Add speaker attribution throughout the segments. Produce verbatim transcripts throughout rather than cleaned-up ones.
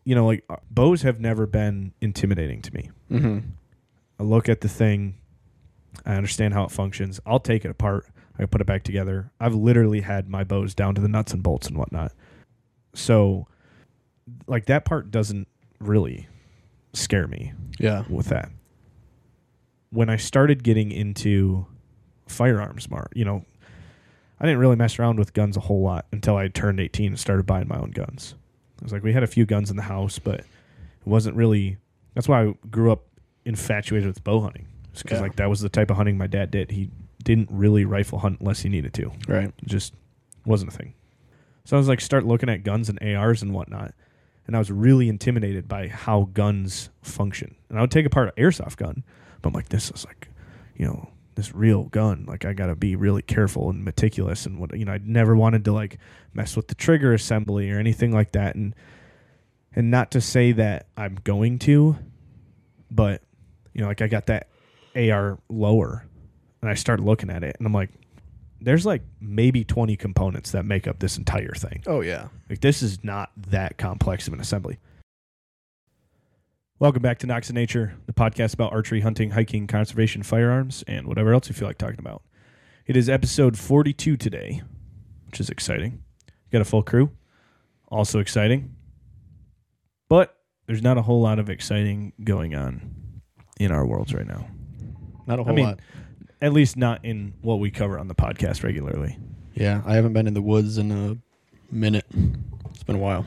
Speaker 1: you know, like, bows have never been intimidating to me.
Speaker 2: Mm-hmm.
Speaker 1: I look at the thing. I understand how it functions. I'll take it apart. I put it back together. I've literally had my bows down to the nuts and bolts and whatnot. So, like, that part doesn't really scare me.
Speaker 2: Yeah.
Speaker 1: With that. When I started getting into firearms more, you know, I didn't really mess around with guns a whole lot until I turned eighteen and started buying my own guns. I was like, we had a few guns in the house, but it wasn't really, that's why I grew up infatuated with bow hunting. Because
Speaker 2: Yeah.
Speaker 1: like that was the type of hunting my dad did. He didn't really rifle hunt unless he needed to.
Speaker 2: Right.
Speaker 1: It just wasn't a thing. So I was like, start looking at guns and A Rs and whatnot. And I was really intimidated by how guns function. And I would take apart an airsoft gun, but I'm like, this is like, you know, this real gun. Like, I got to be really careful and meticulous. And what, you know, I never wanted to like mess with the trigger assembly or anything like that. And, and not to say that I'm going to, but, you know, like I got that A R lower and I started looking at it and I'm like, there's like maybe twenty components that make up this entire thing.
Speaker 2: Oh, yeah.
Speaker 1: Like, this is not that complex of an assembly. Welcome back to Knocks of Nature, the podcast about archery, hunting, hiking, conservation, firearms, and whatever else you feel like talking about. It is episode forty-two today, which is exciting. Got a full crew. Also exciting. But there's not a whole lot of exciting going on in our worlds right now.
Speaker 2: Not a whole
Speaker 1: I mean,
Speaker 2: lot.
Speaker 1: At least not in what we cover on the podcast regularly.
Speaker 2: Yeah, I haven't been in the woods in a minute. It's been a while.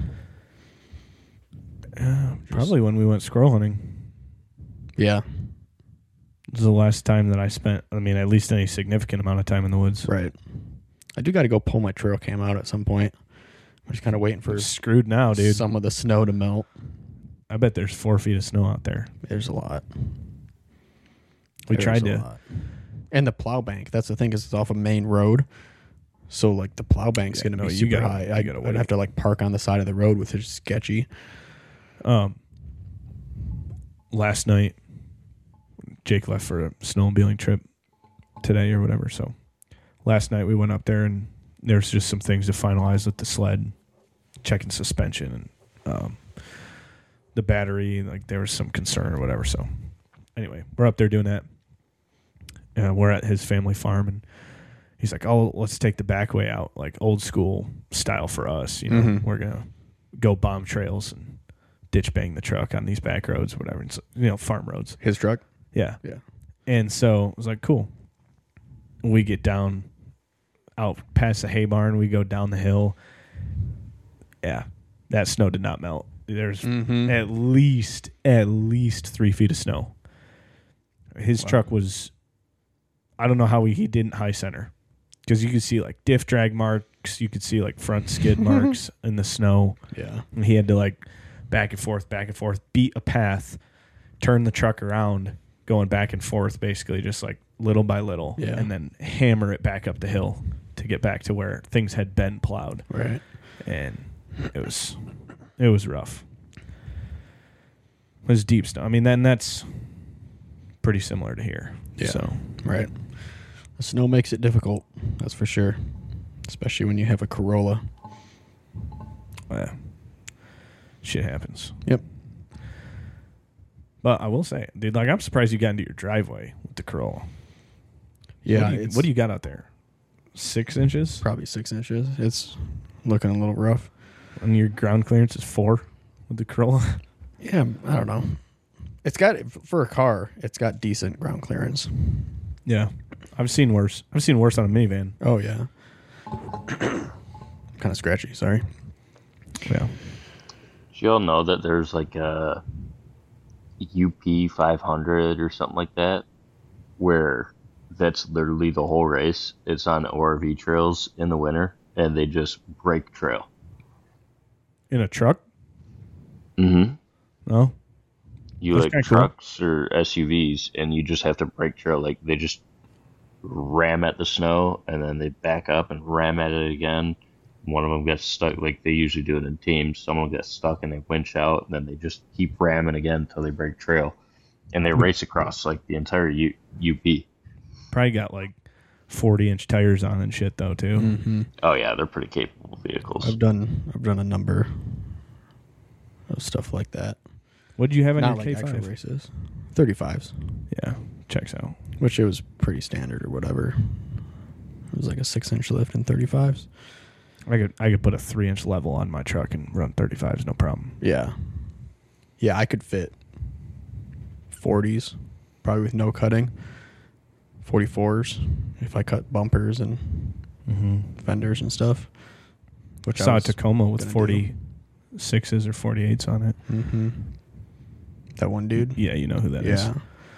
Speaker 1: Uh, probably when we went squirrel hunting.
Speaker 2: Yeah.
Speaker 1: This is the last time that I spent, I mean, at least any significant amount of time in the woods.
Speaker 2: Right. I do got to go pull my trail cam out at some point. I'm just kind of waiting for
Speaker 1: We're screwed now, dude.
Speaker 2: some of the snow to melt.
Speaker 1: I bet there's four feet of snow out there.
Speaker 2: There's a lot.
Speaker 1: We
Speaker 2: There's
Speaker 1: tried
Speaker 2: a
Speaker 1: to.
Speaker 2: lot. And the plow bank. That's the thing, is it's off a main road. So, like, the plow bank's
Speaker 1: Yeah,
Speaker 2: going to
Speaker 1: no,
Speaker 2: be
Speaker 1: you
Speaker 2: super
Speaker 1: gotta-
Speaker 2: high.
Speaker 1: you
Speaker 2: I,
Speaker 1: gotta
Speaker 2: I'd
Speaker 1: wait.
Speaker 2: have to, like, park on the side of the road, which is sketchy.
Speaker 1: Um, last night, Jake left for a snowmobiling trip today or whatever. So last night we went up there and there's just some things to finalize with the sled, checking suspension and um, the battery. Like, there was some concern or whatever. So anyway, we're up there doing that. Uh, we're at his family farm and he's like, oh, let's take the back way out, like old school style for us. You know,
Speaker 2: Mm-hmm.
Speaker 1: we're going to go bomb trails and ditch bang the truck on these back roads, whatever. It's, you know, farm roads.
Speaker 2: His truck?
Speaker 1: Yeah.
Speaker 2: Yeah.
Speaker 1: And so I was like, cool. We get down out past the hay barn. We go down the hill. Yeah. That snow did not melt. There's
Speaker 2: Mm-hmm.
Speaker 1: at least, at least three feet of snow. His
Speaker 2: Wow.
Speaker 1: truck was, I don't know how he, he didn't high center. Because you could see like diff drag marks. You could see like front skid marks in the snow.
Speaker 2: Yeah.
Speaker 1: And he had to like back and forth, back and forth, beat a path, turn the truck around, going back and forth, basically just like little by little,
Speaker 2: Yeah.
Speaker 1: and then hammer it back up the hill to get back to where things had been plowed.
Speaker 2: Right.
Speaker 1: And it was, it was rough. It was deep snow. I mean, then that's pretty similar to here.
Speaker 2: Yeah.
Speaker 1: So
Speaker 2: Right. The snow makes it difficult, that's for sure. Especially when you have a Corolla.
Speaker 1: uh, shit happens.
Speaker 2: Yep.
Speaker 1: But I will say, dude, like I'm surprised you got into your driveway with the Corolla.
Speaker 2: Yeah.
Speaker 1: What do you,
Speaker 2: it's
Speaker 1: what do you got out there? Six inches?
Speaker 2: probably six inches. It's looking a little rough.
Speaker 1: And your ground clearance is four with the Corolla?
Speaker 2: Yeah, I don't know. It's got, for a car, it's got decent ground clearance.
Speaker 1: Yeah. I've seen worse. I've seen worse on a minivan.
Speaker 2: Oh, yeah. Kind of scratchy, sorry.
Speaker 1: Yeah.
Speaker 3: Do y'all know that there's like a U P five hundred or something like that, where that's literally the whole race? It's on O R V trails in the winter, and they just break trail.
Speaker 1: In a truck?
Speaker 3: Mm-hmm.
Speaker 1: No?
Speaker 3: You
Speaker 1: That's
Speaker 3: like
Speaker 1: kinda cool.
Speaker 3: trucks or S U Vs, and you just have to break trail. Like, they just ram at the snow, and then they back up and ram at it again. One of them gets stuck. Like, they usually do it in teams. Someone gets stuck, and they winch out, and then they just keep ramming again until they break trail. And they race across, like, the entire U- UP.
Speaker 1: Probably got like forty inch tires on and shit though too.
Speaker 2: Mm-hmm.
Speaker 3: Oh, yeah, they're pretty capable vehicles.
Speaker 2: I've done I've done a number stuff like that.
Speaker 1: What did you have in
Speaker 2: Not
Speaker 1: your
Speaker 2: like
Speaker 1: K
Speaker 2: actual
Speaker 1: five?
Speaker 2: races. thirty-fives,
Speaker 1: Yeah, checks out.
Speaker 2: which it was pretty standard or whatever. It was like a six-inch lift in thirty-fives.
Speaker 1: I could I could put a three inch level on my truck and run thirty-fives, no problem.
Speaker 2: Yeah. Yeah, I could fit forties, probably with no cutting. forty-fours, if I cut bumpers and
Speaker 1: Mm-hmm.
Speaker 2: fenders and stuff. Which
Speaker 1: Saw a Tacoma with
Speaker 2: gonna do.
Speaker 1: forty-sixes or forty-eights on it.
Speaker 2: Mm-hmm. That one dude?
Speaker 1: Yeah, you know who that is.
Speaker 2: Yeah.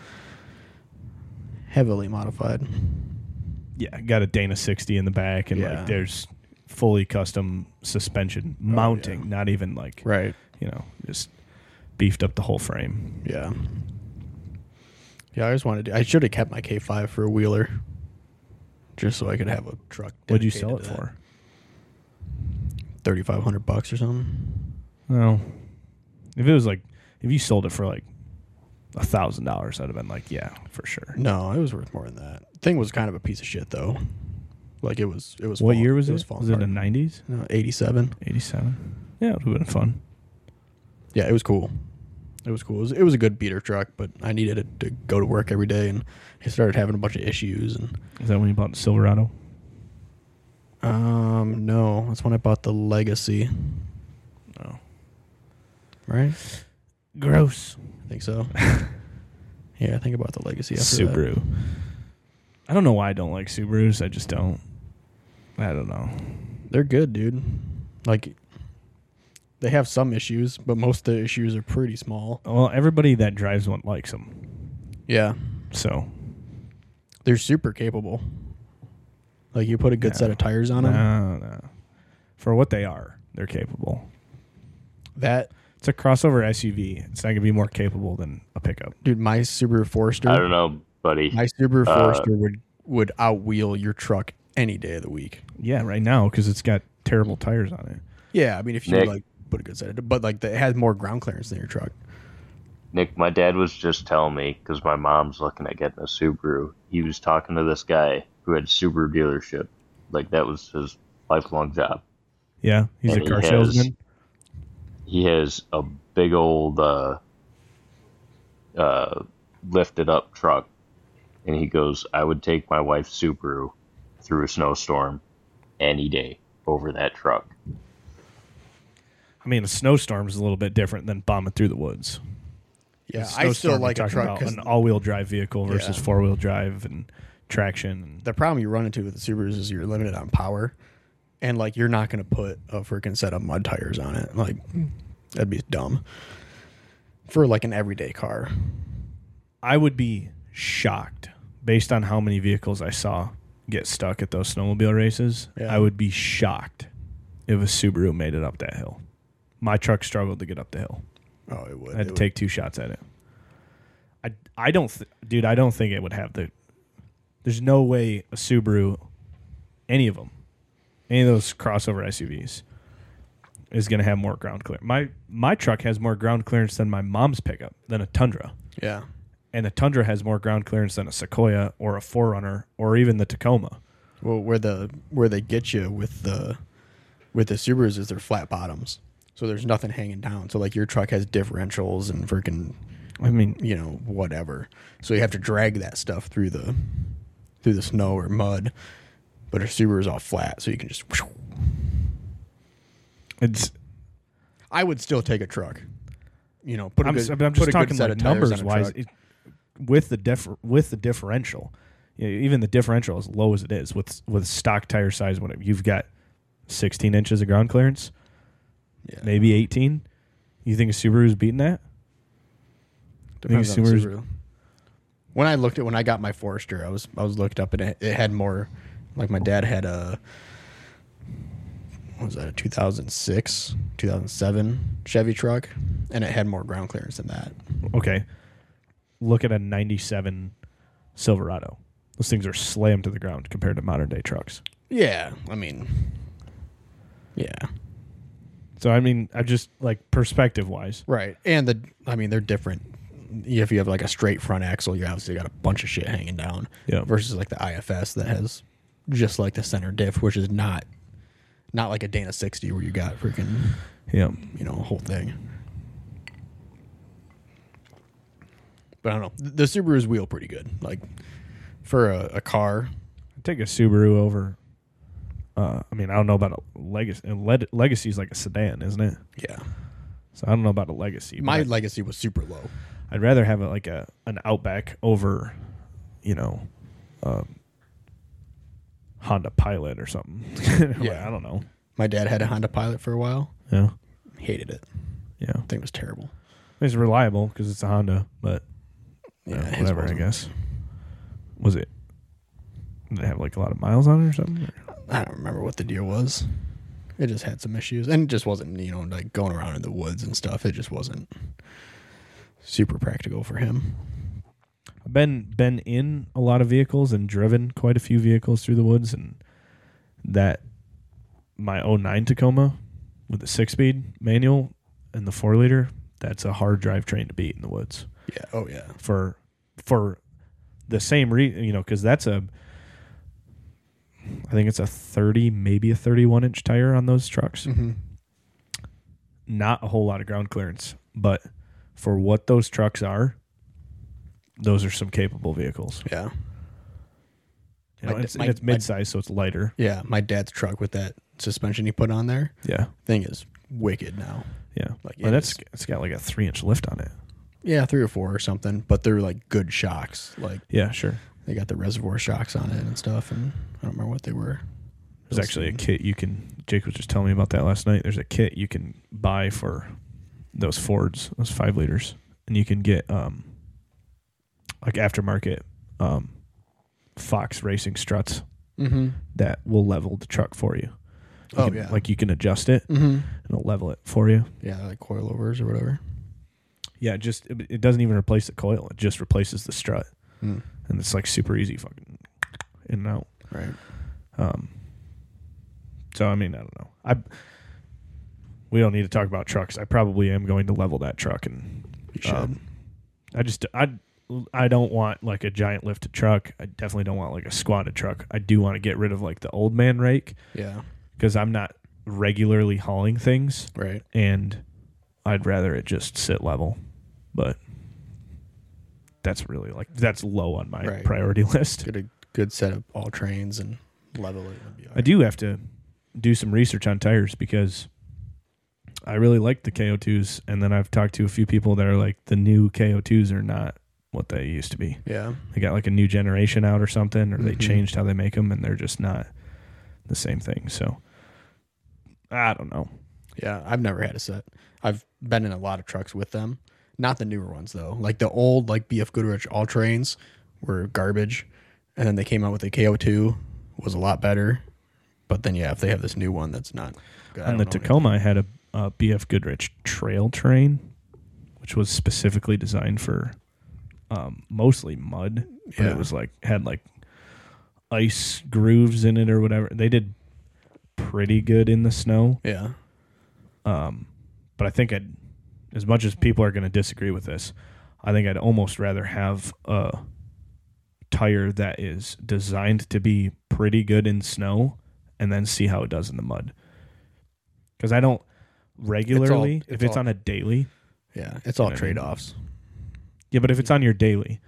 Speaker 2: Heavily modified.
Speaker 1: Yeah, got a Dana sixty in the back, and
Speaker 2: Yeah.
Speaker 1: like there's fully custom suspension mounting,
Speaker 2: yeah.
Speaker 1: not even like
Speaker 2: Right.
Speaker 1: you know, just beefed up the whole frame.
Speaker 2: Yeah. Yeah, I just wanted to. I should have kept my K five for a wheeler, just so I could have a truck.
Speaker 1: What'd you sell it
Speaker 2: dedicated to that.
Speaker 1: for?
Speaker 2: Thirty-five hundred bucks or something.
Speaker 1: Well, if it was like if you sold it for like a thousand dollars, I'd have been like, yeah, for sure.
Speaker 2: No, it was worth more than that. Thing was kind of a piece of shit though. Like it was. It was.
Speaker 1: What
Speaker 2: fall-
Speaker 1: year was it?
Speaker 2: Was,
Speaker 1: Was,
Speaker 2: falling
Speaker 1: it
Speaker 2: apart.
Speaker 1: the nineties?
Speaker 2: No, eighty-seven.
Speaker 1: eighty-seven? Yeah, it would have been fun.
Speaker 2: Yeah, it was cool. It was cool. It was, it was a good beater truck, but I needed it to go to work every day, and I started having a bunch of issues. And
Speaker 1: Is that when you bought the Silverado?
Speaker 2: um, no, that's when I bought the Legacy.
Speaker 1: No.
Speaker 2: Right?
Speaker 1: Gross.
Speaker 2: I think so. Yeah, I think about the Legacy. After
Speaker 1: Subaru.
Speaker 2: That.
Speaker 1: I don't know why I don't like Subarus. I just don't. I don't know.
Speaker 2: They're good, dude. Like, they have some issues, but most of the issues are pretty small.
Speaker 1: Well, everybody that drives one likes them.
Speaker 2: Yeah,
Speaker 1: So,
Speaker 2: they're super capable. Like, you put a good
Speaker 1: Yeah.
Speaker 2: set of tires on them.
Speaker 1: no, no. For what they are, they're capable.
Speaker 2: That,
Speaker 1: It's a crossover S U V. It's not going to be more capable than a pickup.
Speaker 2: dude, my Subaru Forester.
Speaker 3: I don't know, buddy.
Speaker 2: My Subaru
Speaker 3: Uh,
Speaker 2: Forester would would outwheel your truck any day of the week.
Speaker 1: Yeah, right now, because it's got terrible tires on it.
Speaker 2: Yeah, I mean, if you
Speaker 3: Nick.
Speaker 2: like put a good set of, but like the, it has more ground clearance than your truck.
Speaker 3: Nick, my dad was just telling me because my mom's looking at getting a Subaru. He was talking to this guy who had a Subaru dealership, like that was his lifelong job.
Speaker 1: Yeah, he's
Speaker 3: And
Speaker 1: a
Speaker 3: he
Speaker 1: car
Speaker 3: has-
Speaker 1: salesman.
Speaker 3: He has a big old uh, uh, lifted up truck, and he goes, "I would take my wife's Subaru through a snowstorm any day over that truck."
Speaker 1: I mean, a snowstorm is a little bit different than bombing through the woods.
Speaker 2: Yeah,
Speaker 1: A
Speaker 2: I still
Speaker 1: snowstorm,
Speaker 2: like
Speaker 1: you're
Speaker 2: a
Speaker 1: talking
Speaker 2: truck
Speaker 1: about
Speaker 2: 'cause
Speaker 1: an all-wheel drive vehicle versus
Speaker 2: Yeah.
Speaker 1: four-wheel drive and traction. And
Speaker 2: the problem you run into with the Subarus is you're limited on power, and like you're not going to put a freaking set of mud tires on it. Like that'd be dumb for like an everyday car.
Speaker 1: I would be shocked based on how many vehicles I saw get stuck at those snowmobile races.
Speaker 2: Yeah.
Speaker 1: I would be shocked if a Subaru made it up that hill. My truck struggled to get up the hill.
Speaker 2: Oh, it would.
Speaker 1: I had
Speaker 2: It
Speaker 1: to
Speaker 2: would-
Speaker 1: take two shots at it. I, I don't, th- dude. I don't think it would have the. There's no way a Subaru, any of them, any of those crossover S U Vs, is going to have more ground clearance. My my truck has more ground clearance than my mom's pickup, than a Tundra,
Speaker 2: Yeah.
Speaker 1: and the Tundra has more ground clearance than a Sequoia or a four runner or even the Tacoma.
Speaker 2: Well, where the where they get you with the with the Subarus is their flat bottoms, so there's nothing hanging down. So like your truck has differentials and freaking,
Speaker 1: I mean,
Speaker 2: you know, whatever. So you have to drag that stuff through the through the snow or mud. But a Subaru is all flat, so you can just.
Speaker 1: it's.
Speaker 2: I would still take a truck. You know, put a
Speaker 1: I'm,
Speaker 2: good,
Speaker 1: s- but I'm
Speaker 2: put
Speaker 1: just
Speaker 2: a good
Speaker 1: talking
Speaker 2: set
Speaker 1: like
Speaker 2: of tires
Speaker 1: numbers
Speaker 2: on a
Speaker 1: wise.
Speaker 2: truck.
Speaker 1: It, with the differ, with the differential, you know, even the differential as low as it is with with stock tire size, whatever you've got, sixteen inches of ground clearance,
Speaker 2: Yeah.
Speaker 1: maybe eighteen. You think a Subaru's beating that?
Speaker 2: Depends
Speaker 1: think
Speaker 2: on the
Speaker 1: Subaru's-
Speaker 2: Subaru. When I looked at when I got my Forester, I was I was looked up and it, it had more. Like my dad had a what was that a two thousand six, two thousand seven Chevy truck, and it had more ground clearance than that.
Speaker 1: Okay, look at a ninety-seven Silverado. Those things are slammed to the ground compared to modern day trucks.
Speaker 2: Yeah, I mean, yeah,
Speaker 1: So I mean, I just like perspective wise.
Speaker 2: right. And the I mean they're different. If you have like a straight front axle, you obviously got a bunch of shit hanging down.
Speaker 1: Yeah.
Speaker 2: Versus like the I F S that has just like the center diff, which is not not like a Dana sixty where you got freaking
Speaker 1: Yeah.
Speaker 2: you know a whole thing. But I don't know. The Subarus wheel pretty good. Like for a, a car.
Speaker 1: I'd take a Subaru over. Uh, I mean, I don't know about a Legacy. Leg- Legacy is like a sedan, isn't it?
Speaker 2: Yeah.
Speaker 1: So I don't know about a Legacy.
Speaker 2: My
Speaker 1: I'd,
Speaker 2: Legacy was super low.
Speaker 1: I'd rather have a, like a an Outback over, you know, um, Honda Pilot or something.
Speaker 2: Yeah.
Speaker 1: I don't know.
Speaker 2: My dad had a Honda Pilot for a while.
Speaker 1: Yeah.
Speaker 2: Hated it.
Speaker 1: Yeah.
Speaker 2: I think it was terrible.
Speaker 1: It's reliable because it's a Honda, but
Speaker 2: Yeah,
Speaker 1: uh,
Speaker 2: his
Speaker 1: whatever, I
Speaker 2: wasn't.
Speaker 1: guess. Was it? Did it have like a lot of miles on it or something? Or?
Speaker 2: I don't remember what the deal was. It just had some issues, and it just wasn't, you know, like going around in the woods and stuff. It just wasn't super practical for him.
Speaker 1: I've been been in a lot of vehicles and driven quite a few vehicles through the woods, and that my oh nine Tacoma with the six speed manual and the four liter, that's a hard drivetrain to beat in the woods.
Speaker 2: Yeah. Oh yeah.
Speaker 1: For for the same reason, you know, because that's a I think it's a thirty, maybe a thirty-one inch tire on those trucks.
Speaker 2: Mm-hmm.
Speaker 1: Not a whole lot of ground clearance, but for what those trucks are, those are some capable vehicles.
Speaker 2: Yeah.
Speaker 1: You know,
Speaker 2: My-
Speaker 1: it's,
Speaker 2: my-
Speaker 1: and it's
Speaker 2: my-
Speaker 1: mid-size, so it's lighter.
Speaker 2: Yeah. My dad's truck with that suspension he put on there,
Speaker 1: Yeah,
Speaker 2: thing is wicked now.
Speaker 1: yeah.
Speaker 2: Like,
Speaker 1: Well,
Speaker 2: it
Speaker 1: that's
Speaker 2: is-
Speaker 1: it's got like a three-inch lift on it.
Speaker 2: Yeah, three or four or something, but they're like good shocks. Like
Speaker 1: Yeah, sure.
Speaker 2: they got the reservoir shocks on it and stuff, and I don't remember what they were.
Speaker 1: There's actually a kit you can. Jake was just telling me about that last night. There's a kit you can buy for those Fords, those five liters, and you can get um like aftermarket um Fox racing struts
Speaker 2: Mm-hmm.
Speaker 1: that will level the truck for you. You
Speaker 2: Oh
Speaker 1: can-
Speaker 2: yeah.
Speaker 1: like you can adjust it
Speaker 2: Mm-hmm.
Speaker 1: and it'll level it for you.
Speaker 2: Yeah, like coilovers or whatever.
Speaker 1: Yeah, it just it, it doesn't even replace the coil. It just replaces the strut,
Speaker 2: Mm.
Speaker 1: and it's like super easy, fucking in and out.
Speaker 2: Right.
Speaker 1: Um. So I mean, I don't know. I we don't need to talk about trucks. I probably am going to level that truck, and
Speaker 2: You should.
Speaker 1: um, I just I I don't want like a giant lifted truck. I definitely don't want like a squatted truck. I do want to get rid of like the old man rake
Speaker 2: Yeah.
Speaker 1: because I'm not regularly hauling things,
Speaker 2: Right.
Speaker 1: and I'd rather it just sit level. But that's really like that's low on my
Speaker 2: Right.
Speaker 1: priority list.
Speaker 2: Get a good set of all trains and level it. It'll be all
Speaker 1: I
Speaker 2: right.
Speaker 1: do have to do some research on tires because I really like the K O twos, and then I've talked to a few people that are like the new K O twos are not what they used to be.
Speaker 2: Yeah.
Speaker 1: They got like a new generation out or something, or they
Speaker 2: Mhm.
Speaker 1: changed how they make them, and they're just not the same thing. So I don't know.
Speaker 2: Yeah. I've never had a set. I've been in a lot of trucks with them. Not the newer ones though. Like the old like B F Goodrich all trains were garbage, and then they came out with the K O two, was a lot better. But then yeah, if they have this new one that's not good. I
Speaker 1: On
Speaker 2: don't
Speaker 1: the
Speaker 2: know
Speaker 1: Tacoma, I had a, a B F Goodrich trail train, which was specifically designed for um, mostly mud. But
Speaker 2: Yeah.
Speaker 1: it was like had like ice grooves in it or whatever. They did pretty good in the snow.
Speaker 2: Yeah.
Speaker 1: Um, but I think I'd, as much as people are going to disagree with this, I think I'd almost rather have a tire that is designed to be pretty good in snow and then see how it does in the mud. Because I don't regularly,
Speaker 2: it's
Speaker 1: if it's
Speaker 2: all-
Speaker 1: on a daily,
Speaker 2: Yeah. It's all
Speaker 1: You know what I mean?
Speaker 2: trade offs.
Speaker 1: yeah, but if it's on your daily,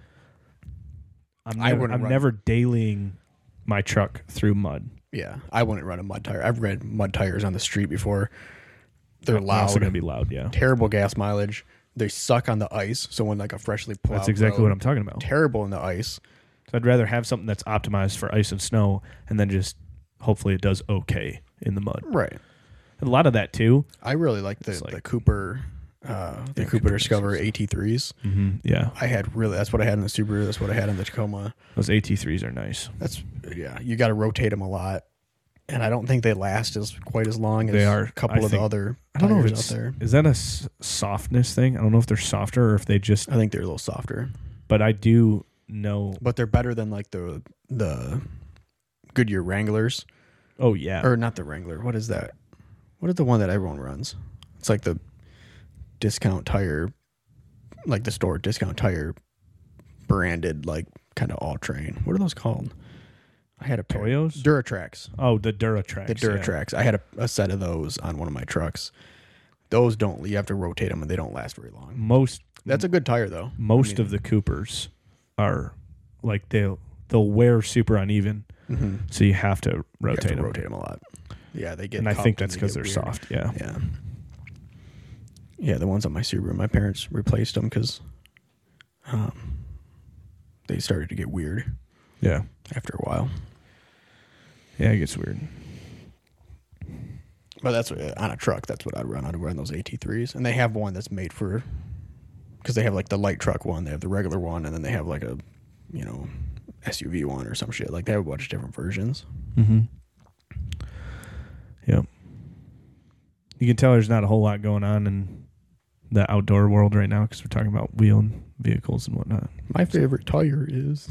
Speaker 1: I'm
Speaker 2: I
Speaker 1: never,
Speaker 2: wouldn't
Speaker 1: I'm
Speaker 2: run-
Speaker 1: never dailying my truck through mud.
Speaker 2: Yeah. I wouldn't run a mud tire. I've read mud tires on the street before. They're
Speaker 1: They're
Speaker 2: loud.
Speaker 1: also going to be loud, yeah.
Speaker 2: Terrible gas mileage. They suck on the ice. So when like a freshly plowed
Speaker 1: That's exactly
Speaker 2: road,
Speaker 1: what I'm talking about.
Speaker 2: terrible in the ice.
Speaker 1: So I'd rather have something that's optimized for ice and snow, and then just hopefully it does okay in the mud.
Speaker 2: Right.
Speaker 1: And a lot of that too.
Speaker 2: I really like the,
Speaker 1: It's like-
Speaker 2: the Cooper uh the
Speaker 1: Yeah,
Speaker 2: Cooper
Speaker 1: Cooper
Speaker 2: Discover
Speaker 1: Discover.
Speaker 2: A T threes.
Speaker 1: Mm-hmm. Yeah,
Speaker 2: I had really that's what I had in the Subaru, that's what I had in the Tacoma.
Speaker 1: those A T threes are nice.
Speaker 2: That's yeah, you got to rotate them a lot. And I don't think they last as quite as long as
Speaker 1: They are.
Speaker 2: a couple
Speaker 1: I
Speaker 2: of the
Speaker 1: think-
Speaker 2: other
Speaker 1: I don't know if
Speaker 2: tires
Speaker 1: it's
Speaker 2: out there.
Speaker 1: is that a s- softness thing. I don't know if they're softer or if they just.
Speaker 2: I think they're a little softer,
Speaker 1: But I do know.
Speaker 2: but they're better than like the the Goodyear Wranglers.
Speaker 1: Oh yeah,
Speaker 2: Or not the Wrangler. What is that? What is the one that everyone runs? It's like the discount tire, like the store discount tire branded, like kind of all train. What are those called? I had a pair.
Speaker 1: Toyos?
Speaker 2: Duratrax.
Speaker 1: Oh, the Duratrax.
Speaker 2: The
Speaker 1: yeah.
Speaker 2: Duratrax. I had a, a set of those on one of my trucks. those don't. You have to rotate them, and they don't last very long.
Speaker 1: Most
Speaker 2: That's a good tire, though.
Speaker 1: most
Speaker 2: I mean,
Speaker 1: of the Coopers are like they'll they'll wear super uneven,
Speaker 2: mm-hmm.
Speaker 1: so you have to
Speaker 2: you have
Speaker 1: rotate
Speaker 2: to
Speaker 1: them.
Speaker 2: rotate them a lot. Yeah, they get.
Speaker 1: And I
Speaker 2: cupped
Speaker 1: think that's
Speaker 2: they
Speaker 1: because
Speaker 2: get
Speaker 1: they're
Speaker 2: weird.
Speaker 1: soft. Yeah.
Speaker 2: Yeah. Yeah, the ones on my Subaru, my parents replaced them because um, they started to get weird
Speaker 1: Yeah.
Speaker 2: after a while.
Speaker 1: Yeah, it gets weird.
Speaker 2: But that's what, on a truck. That's what I'd run. I'd run those A T threes, and they have one that's made for because they have like the light truck one, they have the regular one, and then they have like a you know S U V one or some shit. Like they have a bunch of different versions.
Speaker 1: Mm-hmm. Yeah. You can tell there's not a whole lot going on in the outdoor world right now because we're talking about wheeled vehicles and whatnot.
Speaker 2: My favorite tire is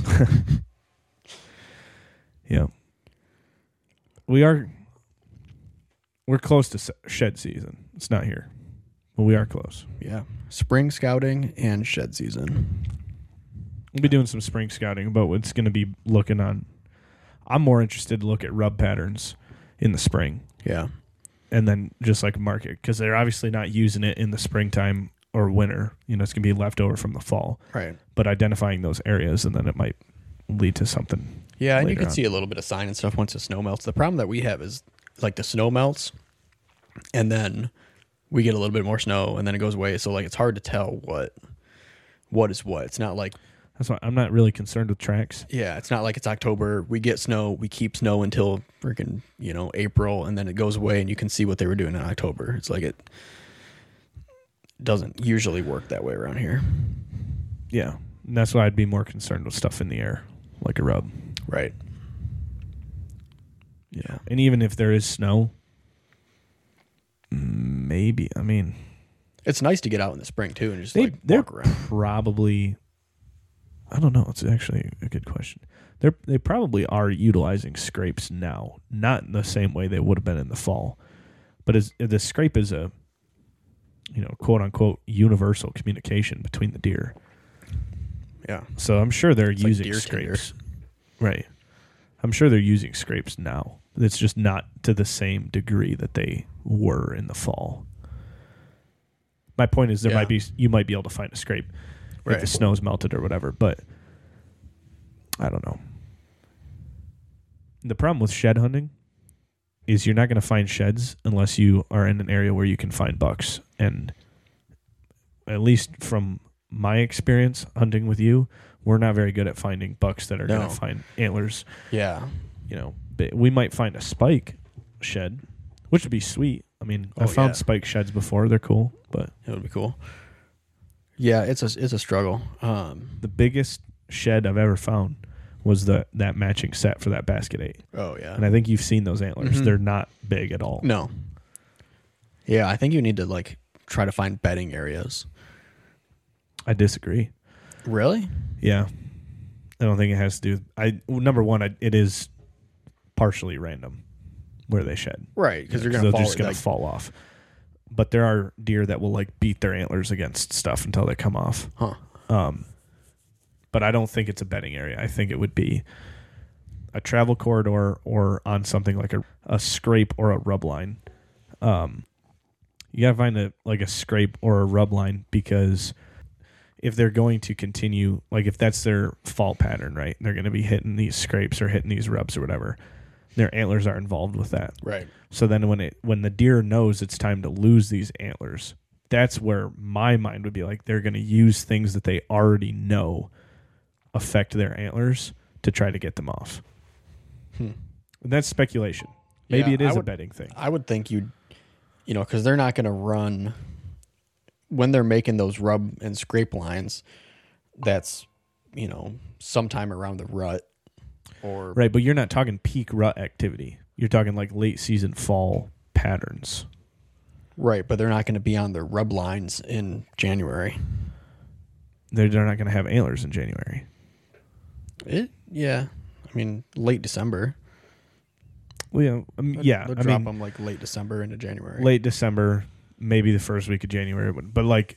Speaker 1: Yeah. We are we're close to shed season. It's not here, but we are close.
Speaker 2: yeah, spring scouting and shed season.
Speaker 1: We'll be doing some spring scouting, but it's going to be looking on. I'm more interested to look at rub patterns in the spring
Speaker 2: Yeah,
Speaker 1: and then just like market because they're obviously not using it in the springtime or winter. You know, it's going to be left over from the fall.
Speaker 2: right.
Speaker 1: But identifying those areas and then it might lead to something.
Speaker 2: Yeah, and you
Speaker 1: later
Speaker 2: can
Speaker 1: on.
Speaker 2: see a little bit of sign and stuff once the snow melts. The problem that we have is like the snow melts, and then we get a little bit more snow, and then it goes away. So like it's hard to tell what what is what. It's not like
Speaker 1: That's why I'm not really concerned with tracks.
Speaker 2: yeah, it's not like it's October. We get snow, we keep snow until freaking you know April, and then it goes away, and you can see what they were doing in October. It's like it doesn't usually work that way around here.
Speaker 1: Yeah. And that's why I'd be more concerned with stuff in the air, like a rub.
Speaker 2: Right.
Speaker 1: Yeah. And even if there is snow, maybe, I mean,
Speaker 2: It's nice to get out in the spring too and just
Speaker 1: they,
Speaker 2: like
Speaker 1: they're
Speaker 2: walk around.
Speaker 1: probably, I don't know. It's actually a good question. They're, they probably are utilizing scrapes now, not in the same way they would have been in the fall. But as, the scrape is a, you know, quote unquote, universal communication between the deer.
Speaker 2: Yeah.
Speaker 1: So I'm sure they're
Speaker 2: It's like
Speaker 1: using
Speaker 2: deer tinder.
Speaker 1: scrapes. Right. I'm sure they're using scrapes now. It's just not to the same degree that they were in the fall. My point is there
Speaker 2: Yeah.
Speaker 1: might be you might be able to find a scrape if
Speaker 2: Right.
Speaker 1: the snow's melted or whatever, but I don't know. The problem with shed hunting is you're not going to find sheds unless you are in an area where you can find bucks. And at least from my experience hunting with you, we're not very good at finding bucks that are
Speaker 2: No.
Speaker 1: going to find antlers.
Speaker 2: Yeah.
Speaker 1: You know, but we might find a spike shed, which would be sweet. I mean, I
Speaker 2: Oh,
Speaker 1: found
Speaker 2: yeah.
Speaker 1: spike sheds before; they're cool. But
Speaker 2: It would be cool. Yeah, it's a it's a struggle. Um,
Speaker 1: the biggest shed I've ever found was the that matching set for that basket eight,
Speaker 2: oh yeah.
Speaker 1: and I think you've seen those antlers.
Speaker 2: Mhm.
Speaker 1: They're not big at all.
Speaker 2: No. Yeah, I think you need to like try to find bedding areas.
Speaker 1: I disagree.
Speaker 2: Really?
Speaker 1: Yeah, I don't think it has to do. I well, number one, I, it is partially random where they shed.
Speaker 2: Right, because
Speaker 1: Yeah,
Speaker 2: you're gonna
Speaker 1: they're
Speaker 2: fall.
Speaker 1: just gonna
Speaker 2: like,
Speaker 1: fall off. But there are deer that will like beat their antlers against stuff until they come off.
Speaker 2: huh?
Speaker 1: Um, but I don't think it's a bedding area. I think it would be a travel corridor or on something like a, a scrape or a rub line. Um, you gotta find a like a scrape or a rub line because if they're going to continue, like if that's their fall pattern, right? They're going to be hitting these scrapes or hitting these rubs or whatever. Their antlers are involved with that.
Speaker 2: Right.
Speaker 1: So then when it when the deer knows it's time to lose these antlers, that's where my mind would be like they're going to use things that they already know affect their antlers to try to get them off.
Speaker 2: Hmm.
Speaker 1: And that's speculation. Maybe
Speaker 2: Yeah,
Speaker 1: it is
Speaker 2: I
Speaker 1: a
Speaker 2: would-
Speaker 1: bedding thing.
Speaker 2: I would think you'd, you know, because they're not going to run when they're making those rub and scrape lines. That's, you know, sometime around the rut or
Speaker 1: Right, but you're not talking peak rut activity. You're talking like late season fall patterns.
Speaker 2: right, but they're not going to be on their rub lines in January.
Speaker 1: They're, they're not going to have antlers in January.
Speaker 2: It, yeah, I mean late December.
Speaker 1: Well, yeah, I mean, yeah.
Speaker 2: They'll
Speaker 1: I
Speaker 2: drop
Speaker 1: mean,
Speaker 2: them like late December into January.
Speaker 1: late December, maybe the first week of January. But, but like,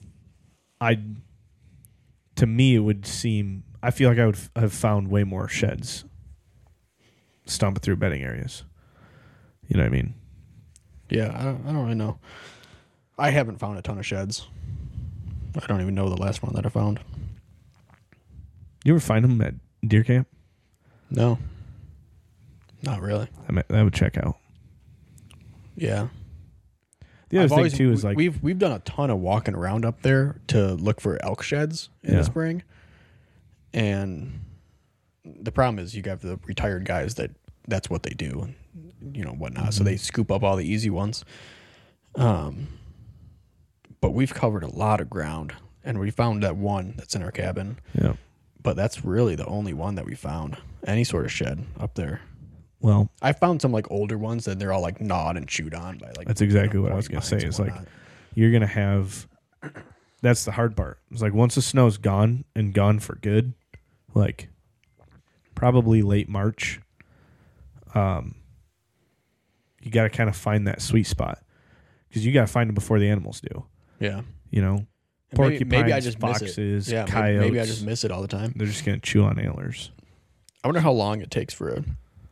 Speaker 1: I, to me, it would seem. I feel like I would f- have found way more sheds stomping through bedding areas. You know what I mean?
Speaker 2: Yeah, I don't, I don't really know. I haven't found a ton of sheds. I don't even know the last one that I found.
Speaker 1: You ever find them at deer camp?
Speaker 2: No. Not really.
Speaker 1: I mean, that would check out.
Speaker 2: Yeah.
Speaker 1: The other
Speaker 2: I've
Speaker 1: thing
Speaker 2: always-
Speaker 1: too is
Speaker 2: we-
Speaker 1: like
Speaker 2: we've we've done a ton of walking around up there to look for elk sheds in
Speaker 1: Yeah.
Speaker 2: the spring, and the problem is you got the retired guys that that's what they do, and you know whatnot.
Speaker 1: Mm-hmm.
Speaker 2: So they scoop up all the easy ones. Um, but we've covered a lot of ground, and we found that one that's in our cabin.
Speaker 1: yeah.
Speaker 2: But that's really the only one that we found any sort of shed up there.
Speaker 1: Well,
Speaker 2: I found some like older ones that they're all like gnawed and chewed on by like.
Speaker 1: that's exactly
Speaker 2: you know,
Speaker 1: what I was gonna say.
Speaker 2: porcupines
Speaker 1: Is
Speaker 2: and
Speaker 1: like
Speaker 2: whatnot.
Speaker 1: you're gonna have. That's the hard part. It's like once the snow's gone and gone for good, like probably late March. Um, you got to kind of find that sweet spot because you got to find them before the animals do.
Speaker 2: Yeah.
Speaker 1: You know,
Speaker 2: And
Speaker 1: porcupines,
Speaker 2: maybe, maybe I just miss
Speaker 1: foxes,
Speaker 2: it. Yeah, may-
Speaker 1: coyotes.
Speaker 2: maybe I just miss it all the time.
Speaker 1: They're just gonna chew on antlers.
Speaker 2: I wonder how long it takes for a.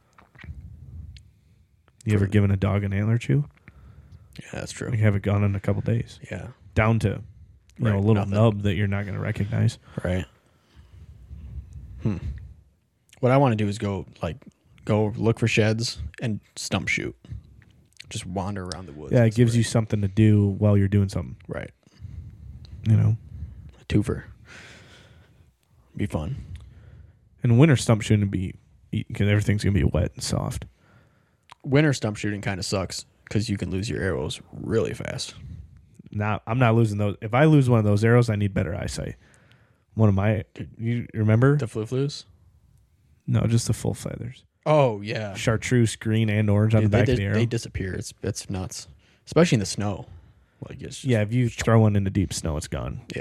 Speaker 1: You ever given a dog an antler chew?
Speaker 2: Yeah, that's true.
Speaker 1: You have it gone in a couple days,
Speaker 2: Yeah,
Speaker 1: down to you know
Speaker 2: Right,
Speaker 1: a little
Speaker 2: nothing.
Speaker 1: nub that you're not gonna recognize.
Speaker 2: right. Hmm. What I want to do is go like go look for sheds and stump shoot. Just wander around the woods.
Speaker 1: Yeah,
Speaker 2: in
Speaker 1: it
Speaker 2: the
Speaker 1: gives you
Speaker 2: spring.
Speaker 1: something to do while you're doing something.
Speaker 2: right.
Speaker 1: You know,
Speaker 2: A twofer. Be fun.
Speaker 1: and winter stump shouldn't be because everything's gonna be wet and soft.
Speaker 2: Winter stump shooting kind of sucks because you can lose your arrows really fast.
Speaker 1: Now I'm not losing those. If I lose one of those arrows, I need better eyesight. One of my, you remember?
Speaker 2: The flu flus.
Speaker 1: No, just the full feathers.
Speaker 2: Oh yeah.
Speaker 1: Chartreuse, green and orange on
Speaker 2: Dude,
Speaker 1: the back
Speaker 2: they,
Speaker 1: of the
Speaker 2: dis-
Speaker 1: arrow.
Speaker 2: they disappear. It's it's nuts, especially in the snow. Like it's just,
Speaker 1: Yeah, if you throw one into deep snow, it's gone.
Speaker 2: yeah,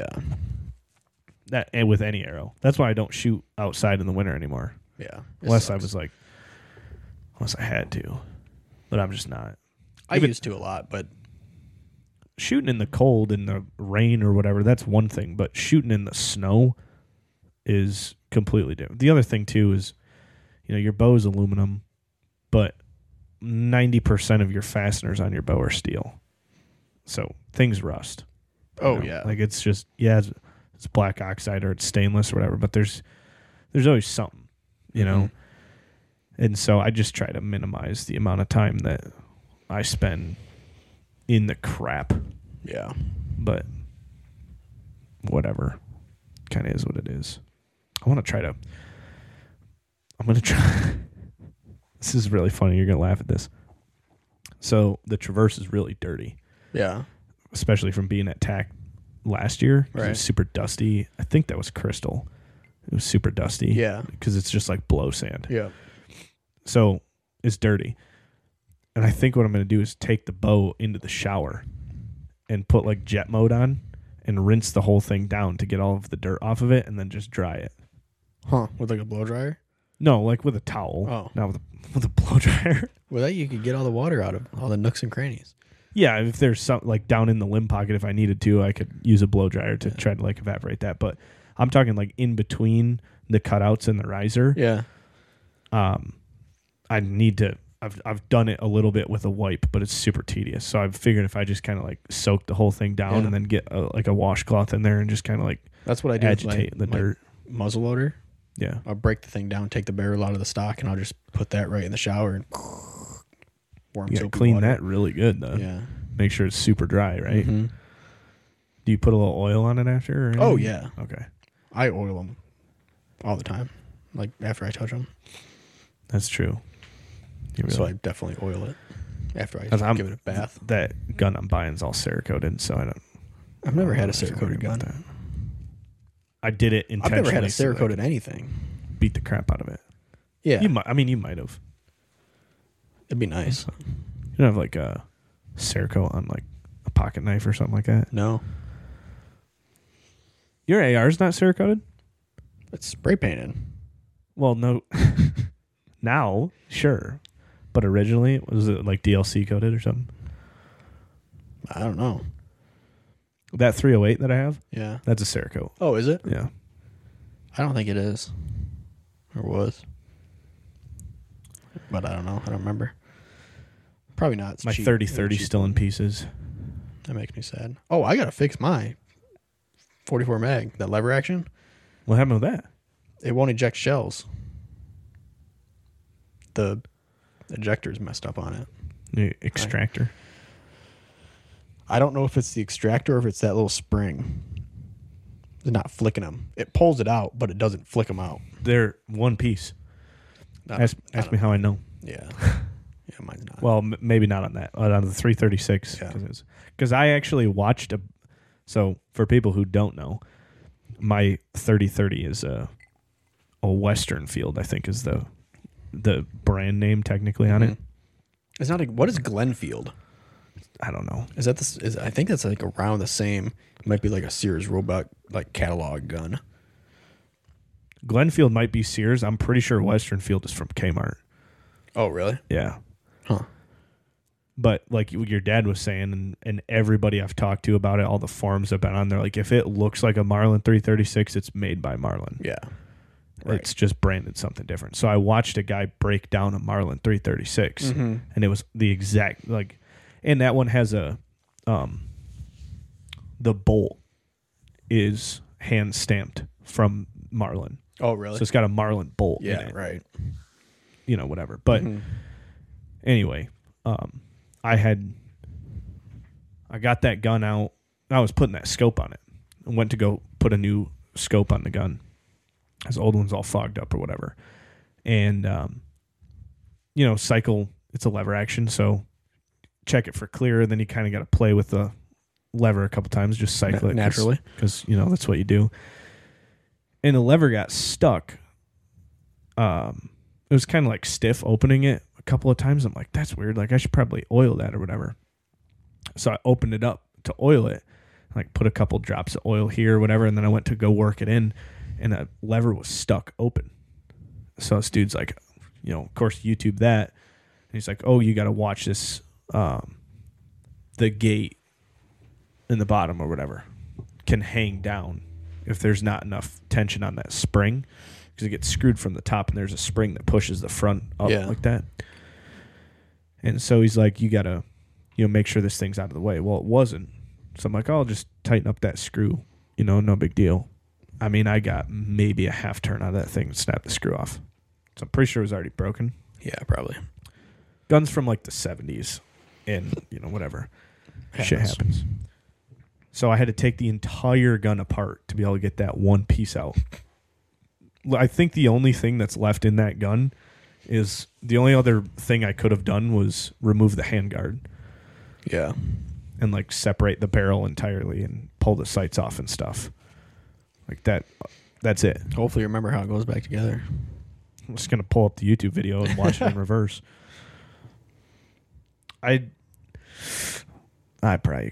Speaker 1: That and with any arrow. That's why I don't shoot outside in the winter anymore.
Speaker 2: yeah. It
Speaker 1: Unless I
Speaker 2: sucks.
Speaker 1: was like, unless I had to, but I'm just not.
Speaker 2: I
Speaker 1: even-
Speaker 2: used to a lot, but
Speaker 1: Shooting in the cold, in the rain or whatever, that's one thing. But shooting in the snow is completely different. The other thing too is, you know, your bow is aluminum, but ninety percent of your fasteners on your bow are steel. So things rust. you
Speaker 2: oh
Speaker 1: know?
Speaker 2: yeah,
Speaker 1: Like it's just yeah, it's, it's black oxide or it's stainless or whatever. But there's there's always something, you know.
Speaker 2: Mhm.
Speaker 1: And so I just try to minimize the amount of time that I spend in the crap.
Speaker 2: yeah.
Speaker 1: But whatever, kind of is what it is. I want to try to. I'm gonna try. This is really funny. You're gonna laugh at this. So the Traverse is really dirty,
Speaker 2: Yeah.
Speaker 1: especially from being at T A C last year. 'Cause It
Speaker 2: Right.
Speaker 1: was super dusty. I think that was Crystal. It was super dusty.
Speaker 2: Yeah.
Speaker 1: Because it's just like blow sand.
Speaker 2: Yeah.
Speaker 1: So it's dirty. And I think what I'm going to do is take the bow into the shower and put like jet mode on and rinse the whole thing down to get all of the dirt off of it and then just dry it.
Speaker 2: Huh. With like a blow dryer?
Speaker 1: No, like with a towel.
Speaker 2: Oh.
Speaker 1: Not with a, with a blow dryer.
Speaker 2: Well, that you could get all the water out of all the nooks and crannies.
Speaker 1: Yeah, if there's some like down in the limb pocket, if I needed to, I could use a blow dryer to try to like evaporate that. But I'm talking like in between the cutouts and the riser.
Speaker 2: Yeah.
Speaker 1: Um, I need to. I've I've done it a little bit with a wipe, but it's super tedious. So I've figured if I just kind of like soak the whole thing down
Speaker 2: Yeah.
Speaker 1: and then get a, like a washcloth in there and just kind of like
Speaker 2: That's what I do
Speaker 1: agitate
Speaker 2: with
Speaker 1: the
Speaker 2: my, my
Speaker 1: dirt.
Speaker 2: muzzle loader.
Speaker 1: Yeah,
Speaker 2: I'll break the thing down, take the barrel out of the stock, and I'll just put that right in the shower and warm
Speaker 1: you gotta
Speaker 2: soapy
Speaker 1: clean
Speaker 2: water.
Speaker 1: that really good though.
Speaker 2: Yeah.
Speaker 1: Make sure it's super dry, right?
Speaker 2: Mhm.
Speaker 1: Do you put a little oil on it after? Or
Speaker 2: Oh,
Speaker 1: anything?
Speaker 2: yeah.
Speaker 1: Okay,
Speaker 2: I oil them all the time, like after I touch them.
Speaker 1: that's true. You really,
Speaker 2: So I definitely oil it after I
Speaker 1: 'Cause I'm-
Speaker 2: give it a bath.
Speaker 1: that gun I'm buying is all Cerakoted, so I don't.
Speaker 2: I've never
Speaker 1: I
Speaker 2: had a
Speaker 1: don't have to worry
Speaker 2: Cerakoted
Speaker 1: about
Speaker 2: gun.
Speaker 1: that. I did it
Speaker 2: I've
Speaker 1: intentionally.
Speaker 2: never had a
Speaker 1: so that I
Speaker 2: Cerakoted
Speaker 1: could
Speaker 2: anything.
Speaker 1: beat the crap out of it.
Speaker 2: Yeah,
Speaker 1: You might. I mean, you might have.
Speaker 2: it'd be nice.
Speaker 1: You don't have like a Cerakote on like a pocket knife or something like that.
Speaker 2: No,
Speaker 1: Your A R's not Cerakoted?
Speaker 2: it's spray painted.
Speaker 1: Well, no. Now, sure, but originally was it like D L C coated or something?
Speaker 2: I don't know.
Speaker 1: That three oh eight that I have,
Speaker 2: Yeah.
Speaker 1: that's a Cerakote.
Speaker 2: Oh, is it?
Speaker 1: Yeah.
Speaker 2: I don't think it is, or was. But I don't know. I don't remember. Probably not. It's
Speaker 1: My
Speaker 2: cheap.
Speaker 1: thirty
Speaker 2: It's a
Speaker 1: thirty
Speaker 2: cheap
Speaker 1: still in
Speaker 2: one.
Speaker 1: pieces.
Speaker 2: That makes me sad. Oh, I gotta fix my forty-four mag, that lever action.
Speaker 1: What happened with that?
Speaker 2: It won't eject shells. The ejector's messed up on it.
Speaker 1: The extractor.
Speaker 2: I don't know if it's the extractor or if it's that little spring. It's not flicking them. It pulls it out, but it doesn't flick them out.
Speaker 1: They're one piece.
Speaker 2: Not-
Speaker 1: Ask,
Speaker 2: I
Speaker 1: ask
Speaker 2: don't
Speaker 1: me how I know.
Speaker 2: Yeah. Yeah, mine's not.
Speaker 1: Well, m- maybe not on that. Uh, on the three thirty-six.
Speaker 2: Yeah.
Speaker 1: Because I actually watched a. So for people who don't know, my thirty thirty is a a Western Field. I think is the the brand name technically on it.
Speaker 2: It's not. A, what is Glenfield?
Speaker 1: I don't know.
Speaker 2: Is that this? Is I think that's like around the same. It might be like a Sears Roebuck like catalog gun.
Speaker 1: Glenfield might be Sears. I'm pretty sure Western Field is from Kmart.
Speaker 2: Oh, really?
Speaker 1: Yeah.
Speaker 2: Huh.
Speaker 1: But like your dad was saying, and, and everybody I've talked to about it, all the forums I've been on, they're like, if it looks like a Marlin three thirty-six, it's made by Marlin.
Speaker 2: Yeah. Right.
Speaker 1: It's just branded something different. So I watched a guy break down a Marlin three thirty-six,
Speaker 2: Mm-hmm.
Speaker 1: and it was the exact like, and that one has a, um, the bolt is hand stamped from Marlin.
Speaker 2: Oh, really?
Speaker 1: So it's got a Marlin bolt.
Speaker 2: Yeah.
Speaker 1: in it.
Speaker 2: Right.
Speaker 1: You know, whatever. But
Speaker 2: Mhm.
Speaker 1: anyway, um, I had, I got that gun out. I was putting that scope on it. I went to go put a new scope on the gun. His old one's all fogged up or whatever. And, um, you know, cycle, it's a lever action. So check it for clear. Then you kind of got to play with the lever a couple times, just cycle
Speaker 2: Na-
Speaker 1: it.
Speaker 2: naturally.
Speaker 1: Because, you know, that's what you do. And the lever got stuck. Um, it was kind of like stiff opening it a couple of times. I'm like, that's weird. Like I should probably oil that or whatever. So I opened it up to oil it, like put a couple drops of oil here or whatever. And then I went to go work it in and the lever was stuck open. So this dude's like, you know, of course, YouTube that. And he's like, oh, you got to watch this, um, the gate in the bottom or whatever can hang down if there's not enough tension on that spring, because it gets screwed from the top and there's a spring that pushes the front up
Speaker 2: Yeah.
Speaker 1: like that. And so he's like, you got to, you know, make sure this thing's out of the way. Well, it wasn't. So I'm like, oh, I'll just tighten up that screw, you know, no big deal. I mean, I got maybe a half turn out of that thing and snapped the screw off. So I'm pretty sure it was already broken.
Speaker 2: Yeah, probably.
Speaker 1: Guns from like the seventies and, you know, whatever. Shit
Speaker 2: Happens.
Speaker 1: happens. So I had to take the entire gun apart to be able to get that one piece out. I think the only thing that's left in that gun is the only other thing I could have done was remove the handguard
Speaker 2: Yeah.
Speaker 1: and like separate the barrel entirely and pull the sights off and stuff. Like that. That's it.
Speaker 2: Hopefully you remember how it goes back together.
Speaker 1: I'm just going to pull up the YouTube video and watch it in reverse. I I probably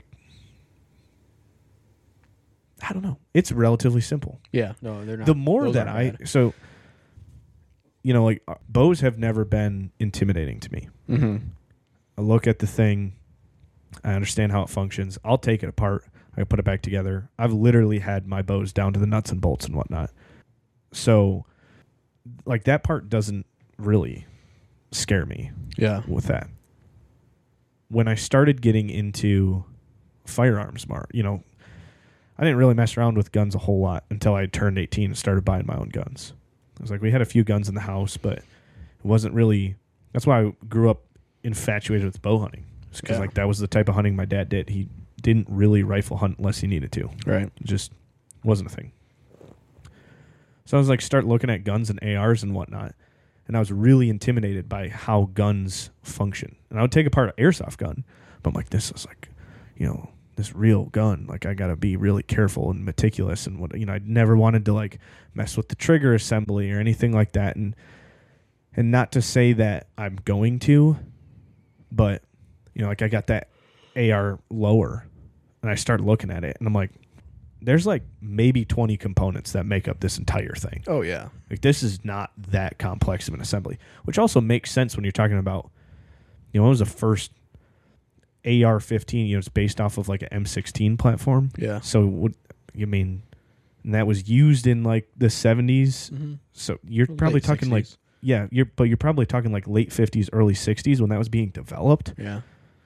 Speaker 1: I don't know. It's relatively simple.
Speaker 2: Yeah. No, they're not.
Speaker 1: The more
Speaker 2: those
Speaker 1: that
Speaker 2: aren't
Speaker 1: I
Speaker 2: bad.
Speaker 1: so you know, like uh, bows have never been intimidating to me.
Speaker 2: Mm-hmm.
Speaker 1: I look at the thing, I understand how it functions. I'll take it apart. I put it back together. I've literally had my bows down to the nuts and bolts and whatnot. So, like that part doesn't really scare me
Speaker 2: Yeah.
Speaker 1: with that. When I started getting into firearms more, you know, I didn't really mess around with guns a whole lot until I turned eighteen and started buying my own guns. I was like, we had a few guns in the house, but it wasn't really. That's why I grew up infatuated with bow hunting. Because
Speaker 2: Yeah.
Speaker 1: like that was the type of hunting my dad did. He didn't really rifle hunt unless he needed to.
Speaker 2: Right.
Speaker 1: It just wasn't a thing. So I was like, start looking at guns and A Rs and whatnot. And I was really intimidated by how guns function. And I would take apart an airsoft gun, but I'm like, this is like, you know, this real gun. Like I got to be really careful and meticulous. And what, you know, I never wanted to like mess with the trigger assembly or anything like that. And, and not to say that I'm going to, but you know, like I got that A R lower and I started looking at it and I'm like, there's like maybe twenty components that make up this entire thing.
Speaker 2: Oh, yeah.
Speaker 1: Like this is not that complex of an assembly, which also makes sense when you're talking about, you know, it was the first A R fifteen, you know, it's based off of like an M sixteen platform.
Speaker 2: Yeah.
Speaker 1: So what you mean, and that was used in like the seventies.
Speaker 2: Mm-hmm.
Speaker 1: So you're probably
Speaker 2: Late
Speaker 1: talking like, yeah, you're, but you're probably talking like late fifties, early sixties when that was being developed.
Speaker 2: Yeah.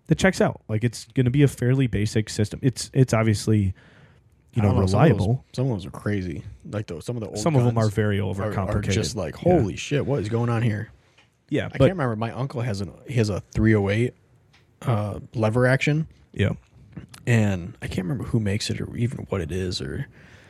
Speaker 1: that checks out. Like it's going to be a fairly basic system. It's it's obviously, you know,
Speaker 2: I don't
Speaker 1: reliable.
Speaker 2: Some of, those, some of those are crazy. Like those, some of the old
Speaker 1: Some of them
Speaker 2: guns
Speaker 1: are very
Speaker 2: are,
Speaker 1: overcomplicated.
Speaker 2: are just like,
Speaker 1: Yeah.
Speaker 2: holy shit, what is going on here?
Speaker 1: Yeah,
Speaker 2: I
Speaker 1: but
Speaker 2: can't remember. My uncle has an he has a three oh eight uh, lever action,
Speaker 1: yeah,
Speaker 2: and I can't remember who makes it or even what it is, or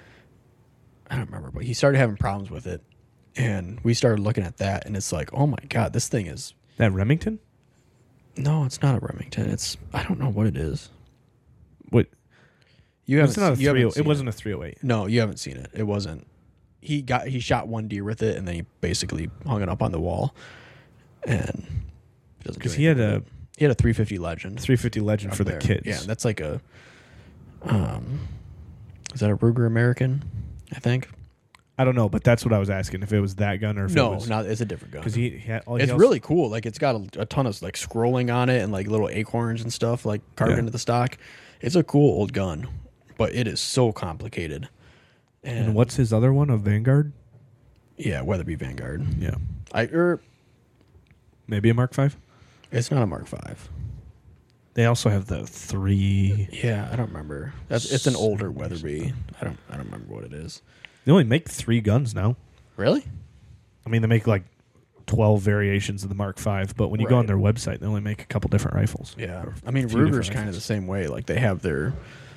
Speaker 2: I don't remember. But he started having problems with it, and we started looking at that, and it's like, oh my god, this thing is
Speaker 1: that Remington.
Speaker 2: no, it's not a Remington. It's I don't know what it is.
Speaker 1: What?
Speaker 2: You haven't.
Speaker 1: It's not a
Speaker 2: you haven't
Speaker 1: three. It
Speaker 2: seen
Speaker 1: wasn't a three oh eight.
Speaker 2: No, you haven't seen it. It wasn't. He got he shot one deer with it, and then he basically hung it up on the wall, and
Speaker 1: Because he had a
Speaker 2: he had a three fifty Legend.
Speaker 1: three fifty Legend
Speaker 2: up
Speaker 1: for the
Speaker 2: there.
Speaker 1: kids.
Speaker 2: Yeah, that's like a. Um, is that a Ruger American? I think.
Speaker 1: I don't know, but that's what I was asking if it was that gun or if
Speaker 2: No,
Speaker 1: it was
Speaker 2: not. It's a different gun.
Speaker 1: because he, he had. All he
Speaker 2: It's
Speaker 1: else-
Speaker 2: really cool. Like it's got a, a ton of like scrolling on it and like little acorns and stuff like carved
Speaker 1: Yeah.
Speaker 2: into the stock. It's a cool old gun, but it is so complicated. And,
Speaker 1: And what's his other one? A Vanguard.
Speaker 2: Yeah, Weatherby Vanguard.
Speaker 1: Yeah,
Speaker 2: I er,
Speaker 1: maybe a Mark Five.
Speaker 2: it's not a Mark Five.
Speaker 1: They also have the three.
Speaker 2: Yeah, I don't remember. That's it's an older Weatherby. I don't I don't remember what it is.
Speaker 1: They only make three guns now.
Speaker 2: Really?
Speaker 1: I mean, they make like twelve variations of the Mark Five, but when you go on
Speaker 2: Right.
Speaker 1: their website, they only make a couple different rifles.
Speaker 2: Yeah. I mean,
Speaker 1: few
Speaker 2: Ruger's
Speaker 1: different
Speaker 2: kind of
Speaker 1: rifles.
Speaker 2: the same way. Like they have their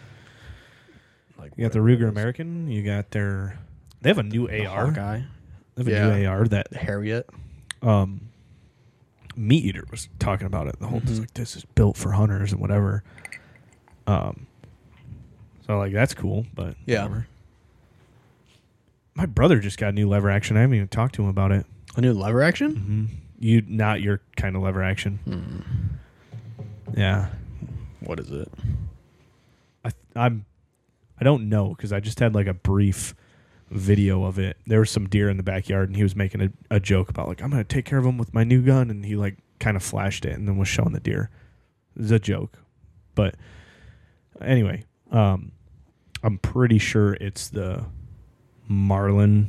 Speaker 2: like
Speaker 1: You got the
Speaker 2: whatever
Speaker 1: Ruger
Speaker 2: it is.
Speaker 1: American. You got their. They have a new
Speaker 2: The
Speaker 1: A R.
Speaker 2: Hawkeye,
Speaker 1: They have a
Speaker 2: Yeah.
Speaker 1: new A R that
Speaker 2: the Harriet.
Speaker 1: um, Meat Eater was talking about it. The whole
Speaker 2: Mhm.
Speaker 1: like this is built for hunters and whatever. Um, so like that's cool, but
Speaker 2: Yeah.
Speaker 1: whatever. My brother just got a new lever action. I haven't even talked to him about it.
Speaker 2: A new lever action?
Speaker 1: Mm-hmm. You not your kind of lever action.
Speaker 2: Hmm.
Speaker 1: Yeah,
Speaker 2: What is it?
Speaker 1: I I'm I don't know because I just had like a brief video of it. There was some deer in the backyard, and he was making a, a joke about like I'm gonna take care of them with my new gun, and he like kind of flashed it and then was showing the deer. It was a joke, but anyway, um, I'm pretty sure it's the Marlin.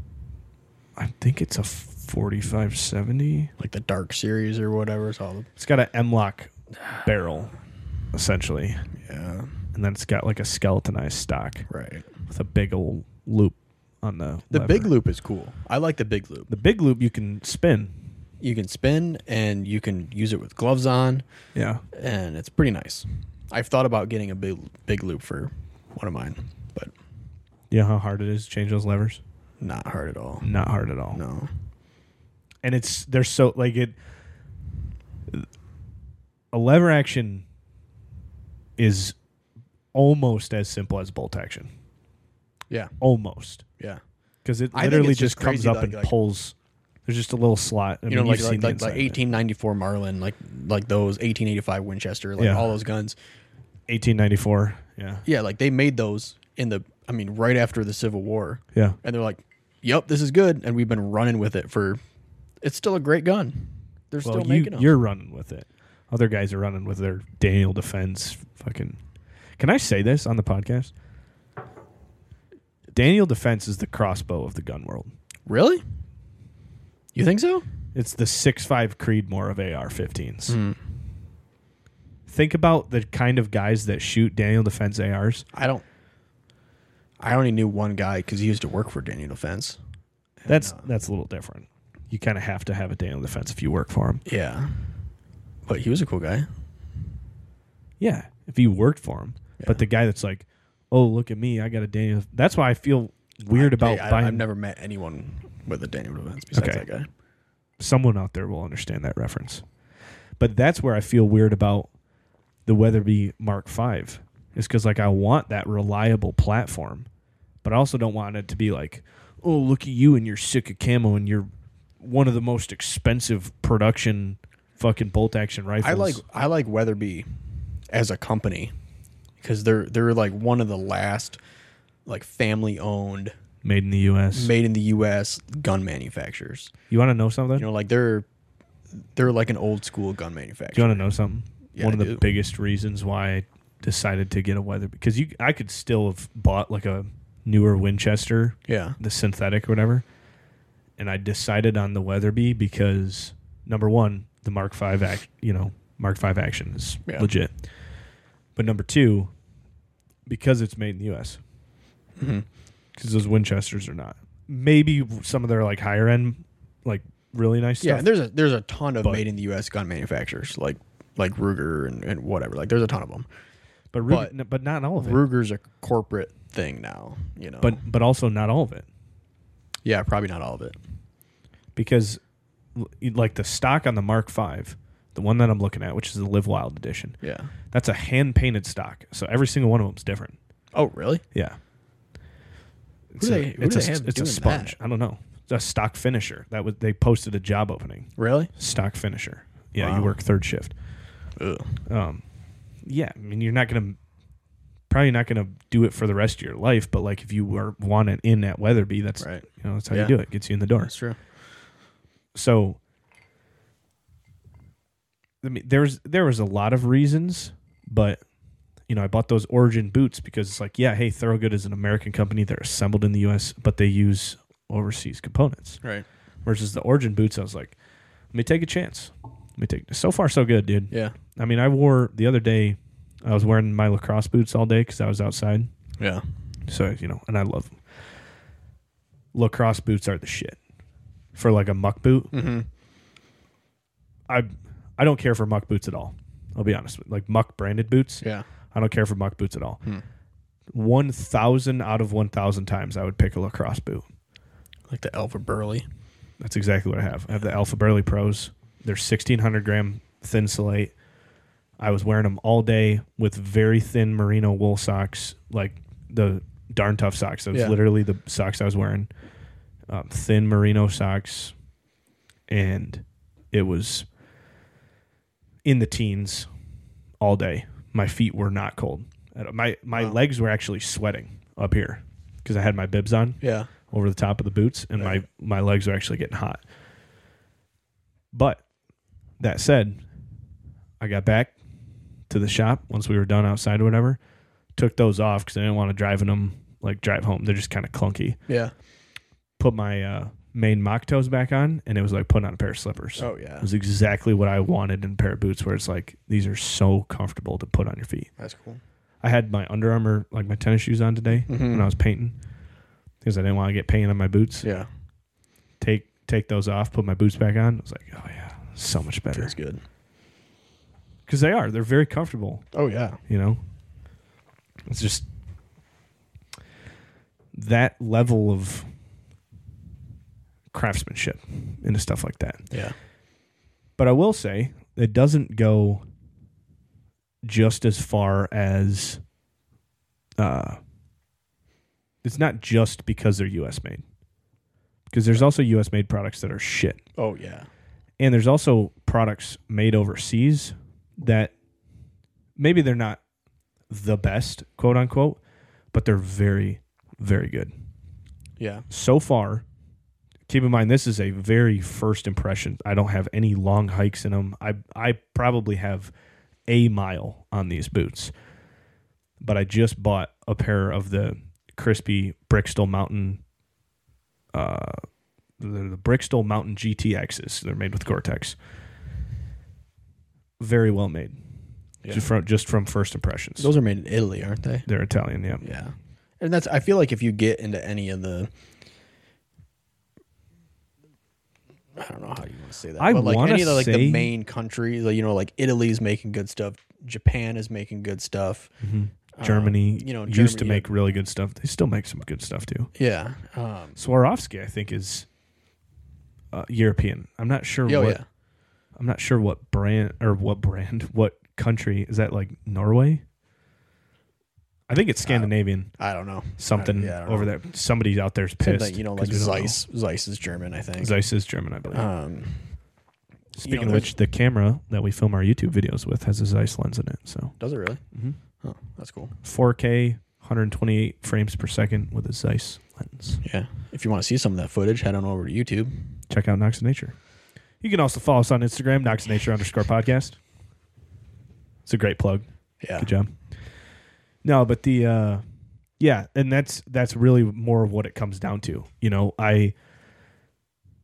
Speaker 1: I think it's a forty-five seventy.
Speaker 2: Like the Dark Series or whatever. It's all.
Speaker 1: It's got an M-lock barrel, essentially,
Speaker 2: Yeah.
Speaker 1: and then it's got like a skeletonized stock
Speaker 2: Right.
Speaker 1: with a big old loop on the
Speaker 2: The
Speaker 1: lever.
Speaker 2: big loop is cool. I like the big loop.
Speaker 1: The big loop you can spin.
Speaker 2: You can spin and you can use it with gloves on,
Speaker 1: Yeah.
Speaker 2: and it's pretty nice. I've thought about getting a big big loop for one of mine, but
Speaker 1: You know how hard it is to change those levers?
Speaker 2: not hard at all.
Speaker 1: Not hard at all.
Speaker 2: No.
Speaker 1: And it's they're so like it a lever action is almost as simple as bolt action.
Speaker 2: Yeah.
Speaker 1: Almost.
Speaker 2: Yeah.
Speaker 1: Because it
Speaker 2: I think
Speaker 1: literally
Speaker 2: it's
Speaker 1: just,
Speaker 2: just
Speaker 1: comes
Speaker 2: crazy,
Speaker 1: up
Speaker 2: like-
Speaker 1: and
Speaker 2: like-
Speaker 1: pulls. There's just a little slot. I
Speaker 2: you
Speaker 1: mean,
Speaker 2: know, like
Speaker 1: you've seen
Speaker 2: like
Speaker 1: the
Speaker 2: like,
Speaker 1: inside
Speaker 2: like
Speaker 1: of it.
Speaker 2: eighteen ninety-four Marlin, like like those eighteen eighty-five Winchester, like
Speaker 1: Yeah.
Speaker 2: all those guns.
Speaker 1: eighteen ninety-four. Yeah.
Speaker 2: Yeah, like they made those in the, I mean, right after the Civil War,
Speaker 1: Yeah.
Speaker 2: and they're like, "Yep, this is good," and we've been running with it for. It's still a great gun. They're
Speaker 1: Well,
Speaker 2: still
Speaker 1: you,
Speaker 2: making them.
Speaker 1: you're running with it. Other guys are running with their Daniel Defense fucking. Can I say this on the podcast? Daniel Defense is the crossbow of the gun world.
Speaker 2: Really? You think so?
Speaker 1: It's the six five Creedmoor of A R fifteens.
Speaker 2: Mm.
Speaker 1: Think about the kind of guys that shoot Daniel Defense A Rs.
Speaker 2: I don't. I only knew one guy because he used to work for Daniel Defense. And,
Speaker 1: That's
Speaker 2: uh,
Speaker 1: that's a little different. You kind of have to have a Daniel Defense if you work for him.
Speaker 2: yeah, but he was a cool guy.
Speaker 1: Yeah, if you worked for him.
Speaker 2: Yeah.
Speaker 1: But the guy that's like, oh, look at me, I got a Daniel. That's why I feel weird
Speaker 2: I-
Speaker 1: about
Speaker 2: I,
Speaker 1: buying.
Speaker 2: I've never met anyone with a Daniel Defense besides
Speaker 1: Okay.
Speaker 2: that guy.
Speaker 1: Someone out there will understand that reference. But that's where I feel weird about the Weatherby Mark five. Is because like I want that reliable platform, but I also don't want it to be like, oh, look at you and you're sick of camo and you're one of the most expensive production fucking bolt action rifles.
Speaker 2: I like I like Weatherby as a company because they're they're like one of the last like family owned,
Speaker 1: made in the U S.
Speaker 2: made in the U S gun manufacturers.
Speaker 1: You want to know something?
Speaker 2: You know, like they're they're like an old school gun
Speaker 1: Do
Speaker 2: manufacturer.
Speaker 1: you want to know something?
Speaker 2: Yeah,
Speaker 1: One of
Speaker 2: I
Speaker 1: the
Speaker 2: do.
Speaker 1: biggest reasons why I decided to get a Weatherby, because you I could still have bought like a newer Winchester,
Speaker 2: Yeah,
Speaker 1: the synthetic or whatever, and I decided on the Weatherby because number one, the Mark five act, you know, Mark five action is
Speaker 2: Yeah.
Speaker 1: legit. But number two, because it's made in the U S
Speaker 2: Mm-hmm.
Speaker 1: Because those Winchesters are not. Maybe some of their like higher end, like really nice
Speaker 2: Yeah,
Speaker 1: stuff.
Speaker 2: and there's a there's a ton of
Speaker 1: But-
Speaker 2: made in the U S gun manufacturers like like Ruger and, and whatever. Like there's a ton of them.
Speaker 1: but Ruger, but, but not all of it.
Speaker 2: Ruger's a corporate thing now, you know.
Speaker 1: But but also not all of it.
Speaker 2: yeah, probably not all of it.
Speaker 1: Because l- like the stock on the Mark five, the one that I'm looking at, which is the Live Wild edition,
Speaker 2: Yeah.
Speaker 1: that's a hand painted stock. So every single one of them's different.
Speaker 2: Oh, really?
Speaker 1: Yeah. It's
Speaker 2: do
Speaker 1: a,
Speaker 2: they- who
Speaker 1: it's
Speaker 2: do
Speaker 1: a,
Speaker 2: they have
Speaker 1: it's a
Speaker 2: doing
Speaker 1: sponge.
Speaker 2: that?
Speaker 1: I don't know. It's a stock finisher. That was they posted a job opening.
Speaker 2: Really?
Speaker 1: Stock finisher. Yeah,
Speaker 2: Wow.
Speaker 1: you work third shift.
Speaker 2: Ugh.
Speaker 1: Um, yeah, I mean, you're not gonna probably not gonna do it for the rest of your life, but like if you were want it in at Weatherby, that's
Speaker 2: Right.
Speaker 1: you know that's how
Speaker 2: Yeah.
Speaker 1: you do it. Gets you in the door.
Speaker 2: That's true.
Speaker 1: So, I mean, there's there was a lot of reasons, but you know, I bought those Origin boots because it's like, yeah, hey, Thorogood is an American company. They're assembled in the U S, but they use overseas components.
Speaker 2: Right.
Speaker 1: Versus the Origin boots, I was like, let me take a chance. Let me take. So far, so good, dude.
Speaker 2: Yeah.
Speaker 1: I mean, I wore the other day. I was wearing my lacrosse boots all day because I was outside.
Speaker 2: Yeah.
Speaker 1: So you know, and I love them. Lacrosse boots are the shit. For like a muck boot,
Speaker 2: Mm-hmm.
Speaker 1: I I don't care for muck boots at all. I'll be honest with you. Like muck branded boots.
Speaker 2: Yeah.
Speaker 1: I don't care for muck boots at all.
Speaker 2: Hmm.
Speaker 1: One thousand out of one thousand times, I would pick a lacrosse boot.
Speaker 2: Like the Alpha Burley.
Speaker 1: That's exactly what I have. I have the Alpha Burley Pros. They're sixteen hundred gram thin slate. I was wearing them all day with very thin merino wool socks, like the Darn Tough socks. That was
Speaker 2: Yeah.
Speaker 1: literally the socks I was wearing. Um, thin merino socks, and it was in the teens all day. My feet were not cold. Uh, My my
Speaker 2: Wow.
Speaker 1: legs were actually sweating up here because I had my bibs on
Speaker 2: Yeah.
Speaker 1: over the top of the boots, and
Speaker 2: Right.
Speaker 1: my, my legs are actually getting hot. But that said, I got back to the shop once we were done outside or whatever, took those off because I didn't want to drive in them, like drive home. They're just kind of clunky.
Speaker 2: Yeah.
Speaker 1: Put my uh, main mock toes back on, and it was like putting on a pair of slippers.
Speaker 2: Oh, yeah.
Speaker 1: It was exactly what I wanted in a pair of boots, where it's like, these are so comfortable to put on your feet.
Speaker 2: That's cool.
Speaker 1: I had my Under Armour, like my tennis shoes on today
Speaker 2: Mhm.
Speaker 1: when I was painting because I didn't want to get paint on my boots.
Speaker 2: Yeah.
Speaker 1: Take take those off, put my boots back on. I was like, oh yeah, so much better.
Speaker 2: Feels good.
Speaker 1: Because they are. They're very comfortable,
Speaker 2: Oh, yeah.
Speaker 1: you know? It's just that level of craftsmanship into stuff like that.
Speaker 2: Yeah.
Speaker 1: But I will say, it doesn't go just as far as uh, it's not just because they're U S made. Because there's also U S made products that are shit.
Speaker 2: Oh, yeah.
Speaker 1: And there's also products made overseas that maybe they're not the best, quote unquote, but they're very, very good.
Speaker 2: Yeah.
Speaker 1: So far, keep in mind, this is a very first impression. I don't have any long hikes in them. I, I probably have a mile on these boots. But I just bought a pair of the crispy Brickstall Mountain uh, the, the Brickstall Mountain G T Xs. They're made with Gore-Tex. Very well made.
Speaker 2: Yeah.
Speaker 1: Just from just from first impressions.
Speaker 2: Those are made in Italy, aren't they?
Speaker 1: They're Italian, yeah.
Speaker 2: Yeah. And that's, I feel like if you get into any of the, I don't know how you want to say that.
Speaker 1: I
Speaker 2: but like
Speaker 1: wanna
Speaker 2: any of the, like
Speaker 1: say-
Speaker 2: the main countries, like, you know, like Italy's making good stuff. Japan is making good stuff.
Speaker 1: Mm-hmm.
Speaker 2: Um,
Speaker 1: Germany,
Speaker 2: you know,
Speaker 1: used to
Speaker 2: Germany,
Speaker 1: make really good stuff. They still make some good stuff too.
Speaker 2: Yeah. Um,
Speaker 1: Swarovski, I think, is uh, European. I'm not sure
Speaker 2: oh,
Speaker 1: what.
Speaker 2: yeah.
Speaker 1: I'm not sure what brand or what brand, what country is that? Like Norway? I think it's Scandinavian.
Speaker 2: I don't know.
Speaker 1: Something
Speaker 2: I- yeah, I don't
Speaker 1: over
Speaker 2: know.
Speaker 1: there. Somebody out there's
Speaker 2: Same
Speaker 1: pissed.
Speaker 2: thing, you know,
Speaker 1: 'cause
Speaker 2: like
Speaker 1: we don't know.
Speaker 2: Zeiss. Zeiss is German, I think.
Speaker 1: Zeiss is German, I believe.
Speaker 2: Um,
Speaker 1: Speaking
Speaker 2: know,
Speaker 1: of which, the camera that we film our YouTube videos with has a Zeiss lens in it. So
Speaker 2: does it really?
Speaker 1: mm-hmm.
Speaker 2: Oh, that's cool.
Speaker 1: four K, one twenty-eight frames per second with a Zeiss lens.
Speaker 2: Yeah. If you want to see some of that footage, head on over to YouTube.
Speaker 1: Check out Knox of Nature. You can also follow us on Instagram, Knox of Nature underscore podcast. It's a great plug.
Speaker 2: Yeah.
Speaker 1: Good job. No, but the uh, yeah, and that's that's really more of what it comes down to. You know, I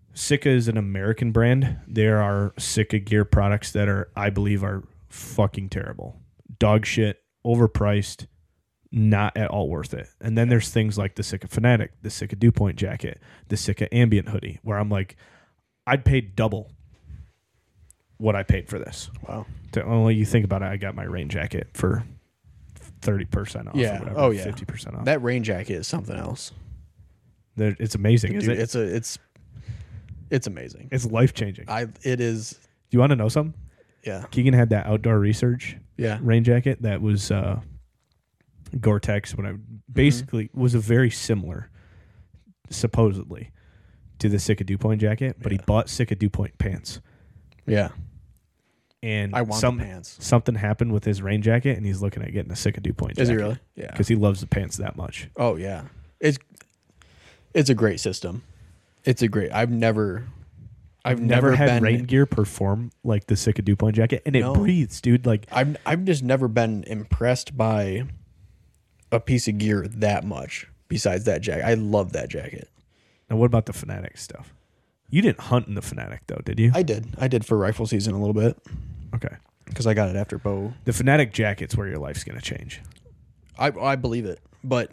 Speaker 1: Sitka is an American brand. There are Sitka gear products that are, I believe, are fucking terrible. Dog shit, overpriced, not at all worth it. And then there's things like the Sitka Fanatic, the Sitka Dew Point jacket, the Sitka Ambient hoodie, where I'm like, I'd pay double what I paid for this.
Speaker 2: Wow.
Speaker 1: To, well, you think about it, I got my rain jacket for thirty percent off.
Speaker 2: Yeah.
Speaker 1: Or whatever,
Speaker 2: Oh, yeah.
Speaker 1: fifty percent off.
Speaker 2: That rain jacket is something else.
Speaker 1: They're, it's amazing,
Speaker 2: Dude,
Speaker 1: isn't it?
Speaker 2: it's a it's it's amazing.
Speaker 1: It's life changing.
Speaker 2: I it is.
Speaker 1: You want to know something?
Speaker 2: Yeah.
Speaker 1: Keegan had that outdoor research
Speaker 2: Yeah.
Speaker 1: rain jacket that was uh, Gore-Tex. When I basically
Speaker 2: Mm-hmm.
Speaker 1: was a very similar, supposedly, to the Sitka Dew Point jacket, but he
Speaker 2: Yeah.
Speaker 1: bought Sitka Dew Point pants.
Speaker 2: Yeah.
Speaker 1: And
Speaker 2: I want
Speaker 1: some,
Speaker 2: the pants.
Speaker 1: something happened with his rain jacket, and he's looking at getting a Sitka Dew Point jacket.
Speaker 2: Is he really? Yeah.
Speaker 1: Because he loves the pants that much.
Speaker 2: Oh yeah. It's it's a great system. It's a great. I've never. I've
Speaker 1: never,
Speaker 2: never,
Speaker 1: had
Speaker 2: been.
Speaker 1: rain gear perform like the Sitka Dew Point jacket, and it
Speaker 2: No.
Speaker 1: breathes, dude. Like
Speaker 2: I've I've just never been impressed by a piece of gear that much. Besides that jacket, I love that jacket.
Speaker 1: now, what about the Fanatic stuff? You didn't hunt in the Fanatic though, did you?
Speaker 2: I did. I did for rifle season a little bit
Speaker 1: okay.
Speaker 2: because I got it after bow.
Speaker 1: The Fanatic jacket's where your life's gonna change.
Speaker 2: I I believe it, but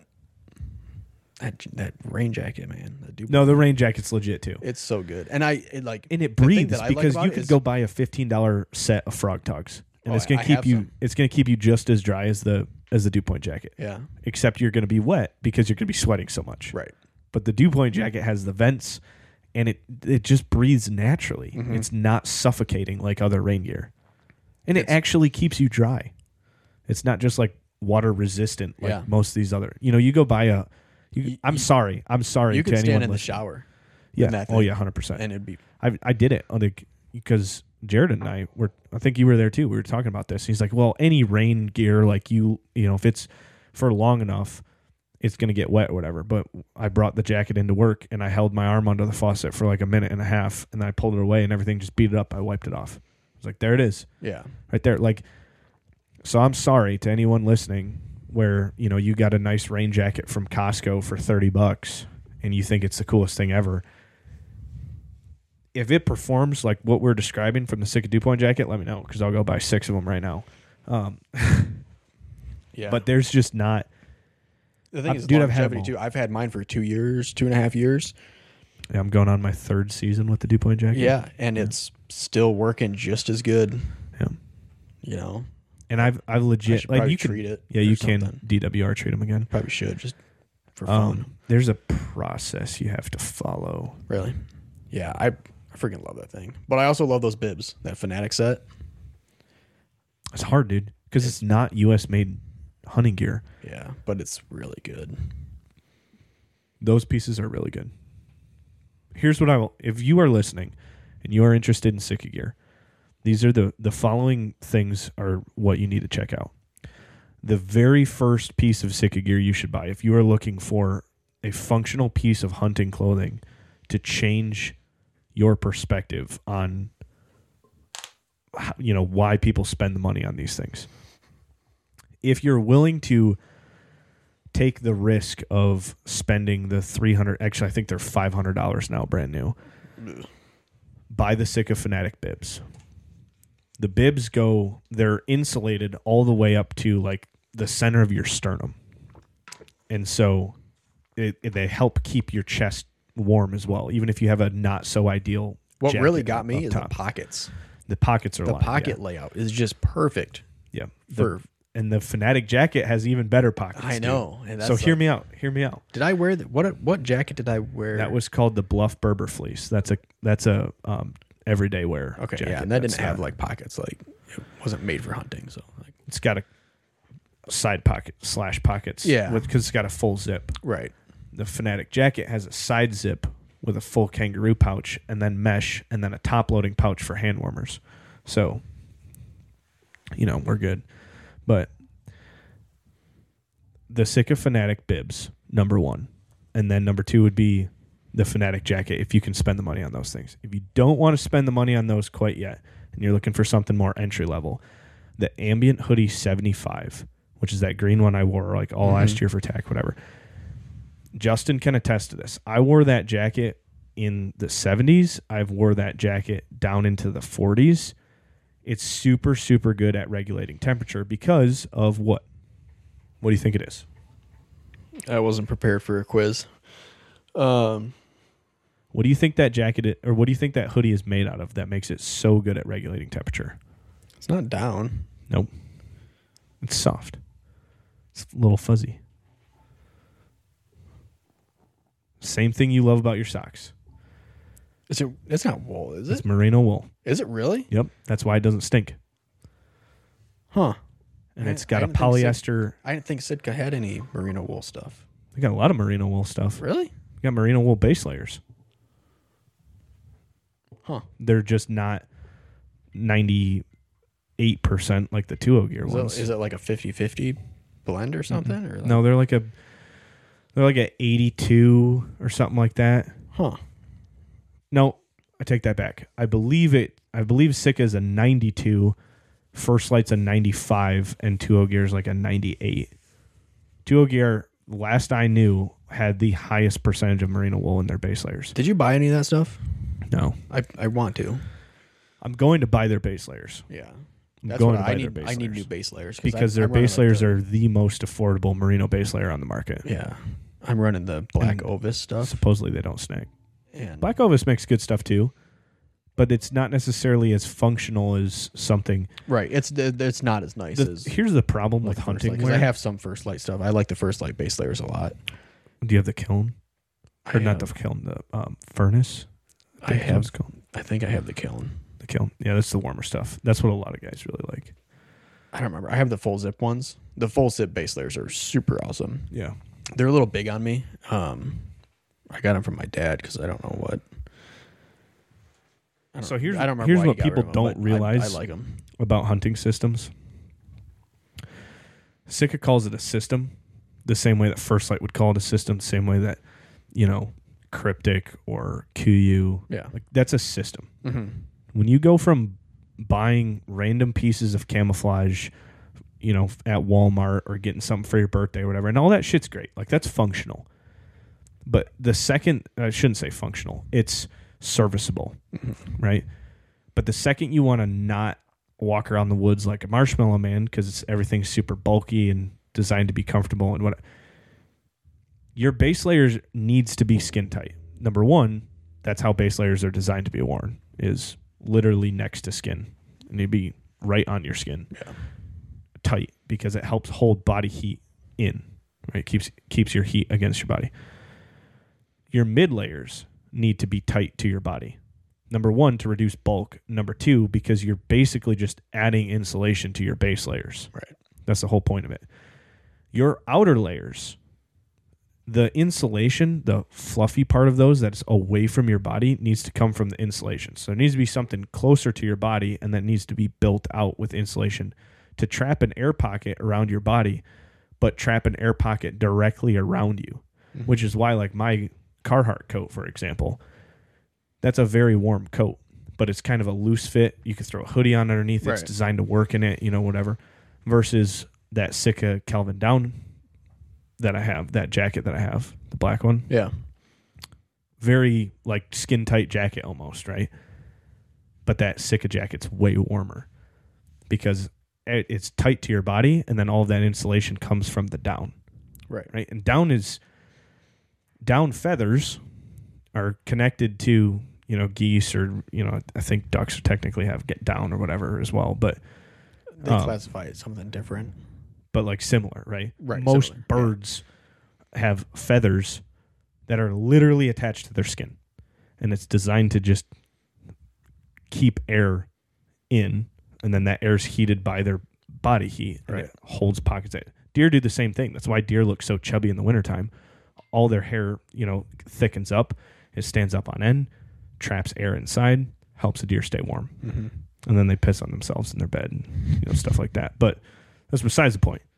Speaker 2: that that rain jacket, man, the Dew-
Speaker 1: No, the rain jacket's legit too.
Speaker 2: it's so good, and I it like
Speaker 1: And it
Speaker 2: the thing
Speaker 1: breathes
Speaker 2: that I like
Speaker 1: because
Speaker 2: about
Speaker 1: you
Speaker 2: it
Speaker 1: could
Speaker 2: is-
Speaker 1: go buy a fifteen dollar set of Frog Tugs, and
Speaker 2: Oh,
Speaker 1: it's gonna
Speaker 2: I
Speaker 1: keep
Speaker 2: have
Speaker 1: you.
Speaker 2: some.
Speaker 1: It's gonna keep you just as dry as the as the Dew Point jacket.
Speaker 2: Yeah,
Speaker 1: Except you're gonna be wet because you're gonna be sweating so much.
Speaker 2: right.
Speaker 1: But the Dew Point jacket has the vents, and it it just breathes naturally.
Speaker 2: Mm-hmm.
Speaker 1: It's not suffocating like other rain gear, and it
Speaker 2: It's-
Speaker 1: actually keeps you dry. It's not just like water resistant like
Speaker 2: Yeah.
Speaker 1: most of these other. You know, you go buy a. You,
Speaker 2: You-
Speaker 1: I'm
Speaker 2: you-
Speaker 1: sorry. I'm sorry
Speaker 2: You
Speaker 1: to
Speaker 2: could
Speaker 1: anyone
Speaker 2: stand in the
Speaker 1: listening.
Speaker 2: shower,
Speaker 1: Yeah.
Speaker 2: in that
Speaker 1: Oh
Speaker 2: thing,
Speaker 1: yeah, hundred percent.
Speaker 2: and it'd be
Speaker 1: I I did it on the because Jared and I were. I think you were there too. We were talking about this. He's like, well, any rain gear like you, you know, if it's for long enough, it's gonna get wet or whatever. But I brought the jacket into work and I held my arm under the faucet for like a minute and a half, and then I pulled it away and everything just beat it up. I wiped it off. I was like, there it is,
Speaker 2: yeah.
Speaker 1: right there. Like, so I'm sorry to anyone listening where you know you got a nice rain jacket from Costco for thirty bucks and you think it's the coolest thing ever. If it performs like what we're describing from the Sitka Dew Point jacket, let me know because I'll go buy six of them right now. Um,
Speaker 2: Yeah,
Speaker 1: But there's just not.
Speaker 2: the thing
Speaker 1: I've-
Speaker 2: is,
Speaker 1: dude, I've had
Speaker 2: longevity
Speaker 1: them
Speaker 2: too. I've had mine for two years, two and a half years.
Speaker 1: Yeah, I'm going on my third season with the Dew Point jacket.
Speaker 2: Yeah, and it's still working just as good.
Speaker 1: Yeah.
Speaker 2: You know,
Speaker 1: And I've I've
Speaker 2: I
Speaker 1: legit
Speaker 2: should
Speaker 1: like
Speaker 2: probably
Speaker 1: you can
Speaker 2: treat it.
Speaker 1: yeah
Speaker 2: or
Speaker 1: you
Speaker 2: something.
Speaker 1: can D W R treat them again.
Speaker 2: Probably should just for fun.
Speaker 1: Um, there's a process you have to follow.
Speaker 2: Really? Yeah, I I freaking love that thing. But I also love those bibs, that Fanatic set.
Speaker 1: It's hard, dude, because it's not U S made hunting gear.
Speaker 2: Yeah, but it's really good.
Speaker 1: Those pieces are really good. Here's what I will. If you are listening and you are interested in Sitka gear, these are the the following things are what you need to check out. The very first piece of Sitka gear you should buy if you are looking for a functional piece of hunting clothing to change your perspective on how, you know why people spend the money on these things. If you're willing to take the risk of spending the three hundred, actually I think they're five hundred dollars now brand new, buy the Sitka Fanatic bibs. The bibs go, they're insulated all the way up to like the center of your sternum. And so it, it- they help keep your chest warm as well, even if you have a not so ideal
Speaker 2: What
Speaker 1: jacket
Speaker 2: really got
Speaker 1: up
Speaker 2: me is the
Speaker 1: top.
Speaker 2: pockets.
Speaker 1: The pockets are
Speaker 2: The
Speaker 1: lined,
Speaker 2: pocket layout is just perfect
Speaker 1: Yeah. yeah.
Speaker 2: for.
Speaker 1: The, and the Fanatic jacket has even better pockets.
Speaker 2: I
Speaker 1: dude.
Speaker 2: know. And that's
Speaker 1: So hear
Speaker 2: like-
Speaker 1: me out. Hear me out.
Speaker 2: Did I wear the, what? What jacket did I wear?
Speaker 1: That was called the Bluff Berber fleece. That's a that's a um, everyday wear.
Speaker 2: okay.
Speaker 1: jacket.
Speaker 2: Yeah, and that
Speaker 1: That's
Speaker 2: didn't have
Speaker 1: not-
Speaker 2: like pockets. Like it wasn't made for hunting. So like,
Speaker 1: It's got a side pocket slash pockets.
Speaker 2: Yeah.
Speaker 1: because it's got a full zip.
Speaker 2: right.
Speaker 1: The Fanatic jacket has a side zip with a full kangaroo pouch, and then mesh, and then a top loading pouch for hand warmers. So, you know, we're good. But the Sitka Fanatic bibs, number one. And then number two would be the Fanatic jacket if you can spend the money on those things. If you don't want to spend the money on those quite yet, and you're looking for something more entry level, the Ambient Hoodie seventy-five, which is that green one I wore like all
Speaker 2: Mhm.
Speaker 1: last year for T A C, whatever. Justin can attest to this. I wore that jacket in the seventies. I've wore that jacket down into the forties. It's super, super good at regulating temperature because of what? What do you think it is?
Speaker 2: I wasn't prepared for a quiz. Um,
Speaker 1: What do you think that jacket, is, or what do you think that hoodie is made out of that makes it so good at regulating temperature?
Speaker 2: it's not down.
Speaker 1: Nope. It's soft. It's a little fuzzy. Same thing you love about your socks.
Speaker 2: Is it? It's not wool, is
Speaker 1: It's
Speaker 2: it?
Speaker 1: merino wool.
Speaker 2: Is it really?
Speaker 1: Yep. That's why it doesn't stink.
Speaker 2: Huh.
Speaker 1: And
Speaker 2: I-
Speaker 1: it's got
Speaker 2: I
Speaker 1: a
Speaker 2: didn't think Sit-
Speaker 1: polyester.
Speaker 2: I didn't think Sitka had any merino wool stuff.
Speaker 1: They got a lot of merino wool stuff.
Speaker 2: Really?
Speaker 1: They got merino wool base layers.
Speaker 2: Huh.
Speaker 1: They're just not ninety-eight percent like the two oh gear
Speaker 2: Is
Speaker 1: ones.
Speaker 2: it, is it like a fifty-fifty blend or something? Or like,
Speaker 1: No, they're like a they're like a eighty-two or something like that.
Speaker 2: Huh.
Speaker 1: No, I take that back. I believe it. I believe Sitka is a ninety-two, First Light's a ninety-five, and two oh gear is like a ninety-eight. two oh gear, last I knew, had the highest percentage of merino wool in their base layers.
Speaker 2: Did you buy any of that stuff?
Speaker 1: No,
Speaker 2: I I want to.
Speaker 1: I'm going to buy their base layers.
Speaker 2: Yeah.
Speaker 1: I'm
Speaker 2: That's
Speaker 1: going
Speaker 2: what
Speaker 1: to
Speaker 2: I
Speaker 1: buy
Speaker 2: need.
Speaker 1: their base
Speaker 2: I need
Speaker 1: layers
Speaker 2: new base layers
Speaker 1: because their base layers are the most affordable merino base layer on the market.
Speaker 2: Yeah. I'm running the Black
Speaker 1: And
Speaker 2: Ovis stuff.
Speaker 1: Supposedly they don't snag.
Speaker 2: And
Speaker 1: Black Ovis makes good stuff too, but it's not necessarily as functional as something.
Speaker 2: right. It's it's not as nice
Speaker 1: The-
Speaker 2: as
Speaker 1: here's the problem
Speaker 2: like
Speaker 1: with
Speaker 2: First
Speaker 1: hunting
Speaker 2: Light, 'cause
Speaker 1: wear.
Speaker 2: I have some First Light stuff. I like the First Light base layers a lot.
Speaker 1: Do you have the kiln? Or
Speaker 2: I
Speaker 1: not
Speaker 2: have-
Speaker 1: the kiln, the um, furnace?
Speaker 2: I
Speaker 1: think
Speaker 2: have.
Speaker 1: it's called.
Speaker 2: I think I have the kiln.
Speaker 1: The kiln. Yeah, that's the warmer stuff. That's what a lot of guys really like.
Speaker 2: I don't remember. I have the full zip ones. The full zip base layers are super awesome.
Speaker 1: Yeah.
Speaker 2: They're a little big on me. Um, I got them from my dad because I don't know what. I don't,
Speaker 1: So here's-
Speaker 2: I don't remember
Speaker 1: here's
Speaker 2: why
Speaker 1: what
Speaker 2: he got rid
Speaker 1: people
Speaker 2: of 'em,
Speaker 1: don't
Speaker 2: but I-
Speaker 1: realize.
Speaker 2: I, like them.
Speaker 1: About hunting systems. Sitka calls it a system, the same way that First Light would call it a system, the same way that, you know, Cryptic or Q U.
Speaker 2: Yeah.
Speaker 1: Like that's a system.
Speaker 2: Mm-hmm.
Speaker 1: When you go from buying random pieces of camouflage, you know, at Walmart or getting something for your birthday or whatever, and all that shit's great. Like that's functional. But the second, I shouldn't say functional, it's serviceable,
Speaker 2: Mm-hmm.
Speaker 1: right? But the second you want to not walk around the woods like a marshmallow man because it's everything's super bulky and designed to be comfortable and what, your base layers needs to be skin tight. Number one, that's how base layers are designed to be worn, is literally next to skin. And they'd be right on your skin.
Speaker 2: Yeah.
Speaker 1: Tight, because it helps hold body heat in, right? Keeps keeps your heat against your body. Your mid layers need to be tight to your body. Number one, to reduce bulk. Number two, because you're basically just adding insulation to your base layers.
Speaker 2: Right.
Speaker 1: That's the whole point of it. Your outer layers, the insulation, the fluffy part of those that's away from your body needs to come from the insulation. So there needs to be something closer to your body, and that needs to be built out with insulation to trap an air pocket around your body, but trap an air pocket directly around you,
Speaker 2: Mm-hmm.
Speaker 1: which is why, like my Carhartt coat, for example, that's a very warm coat, but it's kind of a loose fit. You could throw a hoodie on underneath. It's
Speaker 2: Right.
Speaker 1: designed to work in it, you know, whatever, versus that Sitka Calvin Down that I have, that jacket that I have, the black one.
Speaker 2: Yeah.
Speaker 1: Very like skin tight jacket almost, right? But that Sitka jacket's way warmer because it, it's tight to your body, and then all of that insulation comes from the down,
Speaker 2: Right.
Speaker 1: right? And down is down feathers are connected to, you know, geese, or, you know, I think ducks technically have get down or whatever as well, but
Speaker 2: They
Speaker 1: Um,
Speaker 2: classify it something different.
Speaker 1: but like similar, right?
Speaker 2: Right,
Speaker 1: Most
Speaker 2: similar, yeah.
Speaker 1: birds have feathers that are literally attached to their skin, and it's designed to just keep air in, and then that air is heated by their body heat, and
Speaker 2: Right.
Speaker 1: it holds pockets. Of it. Deer do the same thing. That's why deer look so chubby in the wintertime. All their hair, you know, thickens up, it stands up on end, traps air inside, helps the deer stay warm.
Speaker 2: Mm-hmm.
Speaker 1: And then they piss on themselves in their bed and, you know, stuff like that. But that's besides the point.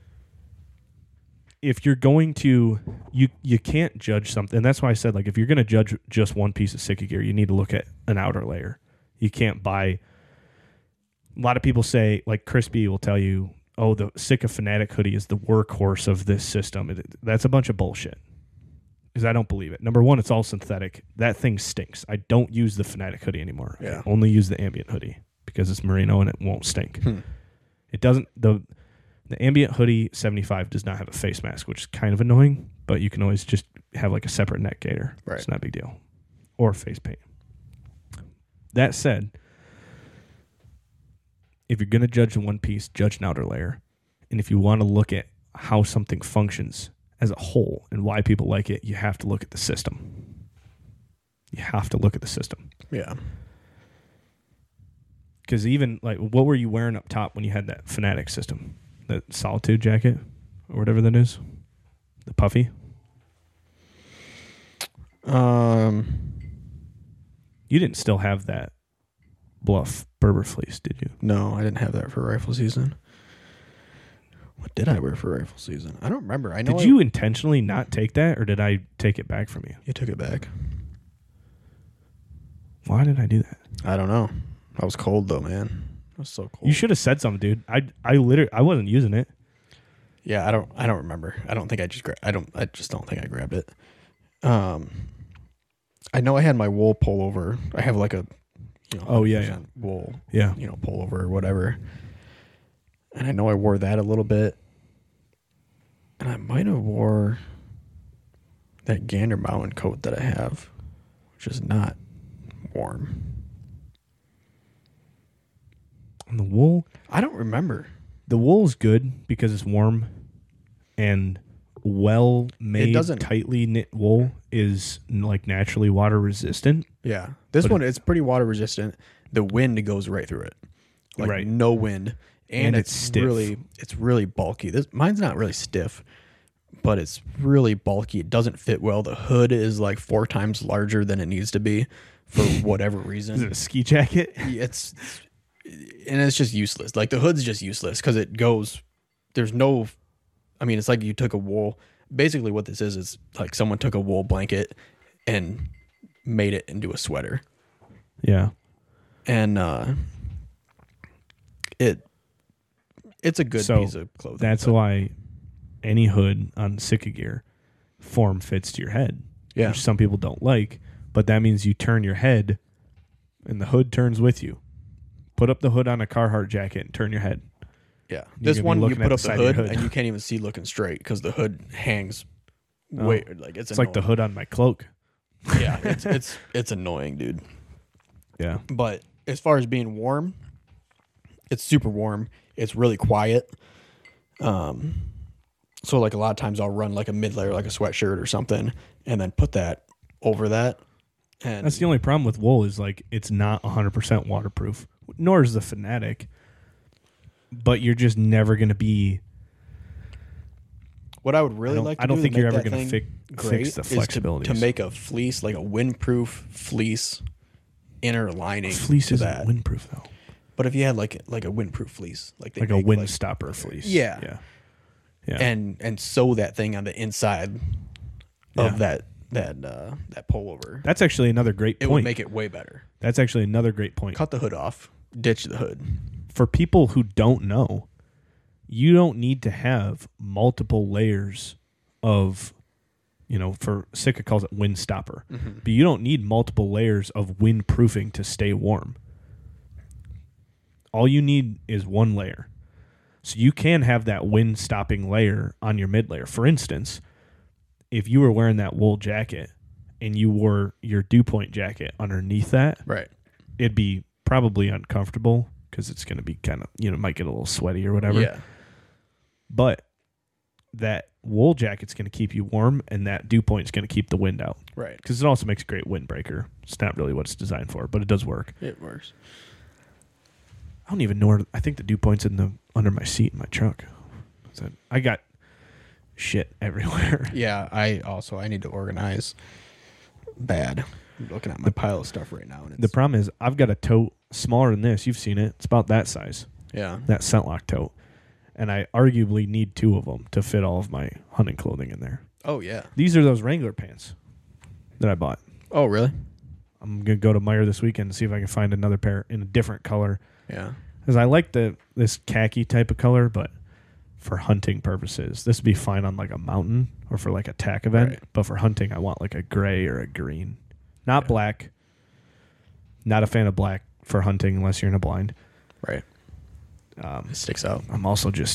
Speaker 1: If you're going to, you you can't judge something. And that's why I said, like, if you're going to judge just one piece of Sitka gear, you need to look at an outer layer. You can't buy. A lot of people say, like Crispy will tell you, oh, the Sitka Fanatic hoodie is the workhorse of this system. It, that's a bunch of bullshit. because I don't believe it. Number one, it's all synthetic. That thing stinks. I don't use the Fanatic hoodie anymore.
Speaker 2: Yeah.
Speaker 1: I only use the Ambient hoodie because it's merino and it won't stink.
Speaker 2: Hmm.
Speaker 1: It doesn't the the Ambient hoodie seventy-five does not have a face mask, which is kind of annoying, but you can always just have like a separate neck gaiter.
Speaker 2: Right.
Speaker 1: It's not a big deal. Or face paint. That said, if you're going to judge one piece, judge an outer layer. And if you want to look at how something functions as a whole and why people like it, you have to look at the system. You have to look at the system.
Speaker 2: Yeah.
Speaker 1: Because even, like, what were you wearing up top when you had that Fanatic system? That Solitude jacket? Or whatever that is? The puffy?
Speaker 2: Um,
Speaker 1: You didn't still have that Bluff Berber fleece, did you?
Speaker 2: no, I didn't have that for rifle season. What did I wear for rifle season? I don't remember. I know.
Speaker 1: Did
Speaker 2: I,
Speaker 1: you intentionally not take that, or did I take it back from you?
Speaker 2: You took it back.
Speaker 1: Why did I do that?
Speaker 2: I don't know. I was cold though, man. I was so cold.
Speaker 1: You should have said something, dude. I I literally I wasn't using it.
Speaker 2: Yeah, I don't. I don't remember. I don't think I just. Gra- I don't. I just don't think I grabbed it. Um, I know I had my wool pullover. I have like a, you know,
Speaker 1: Oh, yeah, yeah.
Speaker 2: wool,
Speaker 1: Yeah.
Speaker 2: you know, pullover or whatever. And I know I wore that a little bit. And I might have wore that Gander Mountain coat that I have, which is not warm.
Speaker 1: And the wool,
Speaker 2: I don't remember.
Speaker 1: the wool's good because it's warm, and well made,
Speaker 2: doesn't-
Speaker 1: tightly knit wool is like naturally water resistant.
Speaker 2: Yeah, this
Speaker 1: But
Speaker 2: one it's pretty water resistant. The wind goes right through it, like
Speaker 1: Right.
Speaker 2: no wind, and,
Speaker 1: And
Speaker 2: it's,
Speaker 1: it's stiff.
Speaker 2: really it's really bulky. This mine's not really stiff, but it's really bulky. It doesn't fit well. The hood is like four times larger than it needs to be for whatever reason.
Speaker 1: Is it a ski jacket?
Speaker 2: It's and it's just useless. Like the hood's just useless because it goes. There's no. I mean, it's like you took a wool. Basically, what this is is like someone took a wool blanket and made it into a sweater.
Speaker 1: Yeah.
Speaker 2: And uh, it it's a good
Speaker 1: So,
Speaker 2: piece of clothing.
Speaker 1: That's
Speaker 2: but-
Speaker 1: why any hood on Sitka gear form fits to your head,
Speaker 2: Yeah.
Speaker 1: which some people don't like, but that means you turn your head and the hood turns with you. Put up the hood on a Carhartt jacket and turn your head.
Speaker 2: Yeah,
Speaker 1: You're
Speaker 2: this
Speaker 1: gonna be
Speaker 2: one you
Speaker 1: looking
Speaker 2: put
Speaker 1: at
Speaker 2: up
Speaker 1: the
Speaker 2: the
Speaker 1: side of your
Speaker 2: hood,
Speaker 1: hood.
Speaker 2: and you can't even see looking straight because the hood hangs.
Speaker 1: Oh.
Speaker 2: Way like it's
Speaker 1: It's like the
Speaker 2: annoying.
Speaker 1: hood on my cloak.
Speaker 2: Yeah, it's it's it's annoying, dude.
Speaker 1: Yeah.
Speaker 2: But as far as being warm, it's super warm. It's really quiet. Um, so like a lot of times I'll run like a mid layer, like a sweatshirt or something, and then put that over that. And
Speaker 1: That's the only problem with wool is like it's not one hundred percent waterproof, nor is the Fanatic. But you're just never going to be.
Speaker 2: what I would really
Speaker 1: I don't-
Speaker 2: like to
Speaker 1: I don't
Speaker 2: do
Speaker 1: think
Speaker 2: to
Speaker 1: you're
Speaker 2: make
Speaker 1: ever
Speaker 2: that
Speaker 1: gonna
Speaker 2: thing
Speaker 1: fi-
Speaker 2: great
Speaker 1: fix the
Speaker 2: is to,
Speaker 1: flexibilities.
Speaker 2: to make a fleece, like a windproof fleece inner lining
Speaker 1: Fleece
Speaker 2: to
Speaker 1: isn't
Speaker 2: that.
Speaker 1: windproof though.
Speaker 2: But if you had like like a windproof fleece, like they
Speaker 1: Like a
Speaker 2: make,
Speaker 1: wind stopper fleece.
Speaker 2: Yeah.
Speaker 1: Yeah. Yeah.
Speaker 2: and and sew that thing on the inside
Speaker 1: Yeah.
Speaker 2: of that that uh, that pullover.
Speaker 1: That's actually another great
Speaker 2: It
Speaker 1: point.
Speaker 2: would make it way better.
Speaker 1: That's actually another great point.
Speaker 2: Cut the hood off, ditch the hood.
Speaker 1: For people who don't know, you don't need to have multiple layers of, you know, for Sitka calls it wind stopper, but you don't need multiple layers of windproofing to stay warm. All you need is one layer. So you can have that wind stopping layer on your mid layer. For instance, if you were wearing that wool jacket and you wore your dew point jacket underneath that,
Speaker 2: Right.
Speaker 1: it'd be probably uncomfortable because it's going to be kind of, you know, might get a little sweaty or whatever.
Speaker 2: Yeah.
Speaker 1: But that wool jacket's going to keep you warm, and that dew point's going to keep the wind out.
Speaker 2: Right.
Speaker 1: Because it also makes a great windbreaker. It's not really what it's designed for, but it does work.
Speaker 2: It works.
Speaker 1: I don't even know where. I think the dew point's in the under my seat in my truck. So I got shit everywhere.
Speaker 2: Yeah. I also I need to organize. Bad. I'm looking at my pile of stuff right now, and it's,
Speaker 1: The problem is I've got a tote smaller than this. You've seen it. It's about that size.
Speaker 2: yeah.
Speaker 1: That Scentlock tote. And I arguably need two of them to fit all of my hunting clothing in there.
Speaker 2: Oh yeah.
Speaker 1: These are those Wrangler pants that I bought.
Speaker 2: Oh really?
Speaker 1: I'm going to go to Meijer this weekend and see if I can find another pair in a different color.
Speaker 2: Yeah.
Speaker 1: Because I like the this khaki type of color, but for hunting purposes. This would be fine on like a mountain or for like a tack event,
Speaker 2: Right.
Speaker 1: but for hunting, I want like a gray or a green, not
Speaker 2: Yeah.
Speaker 1: black. Not a fan of black for hunting unless you're in a blind.
Speaker 2: Right.
Speaker 1: Um,
Speaker 2: It sticks out.
Speaker 1: I'm also just,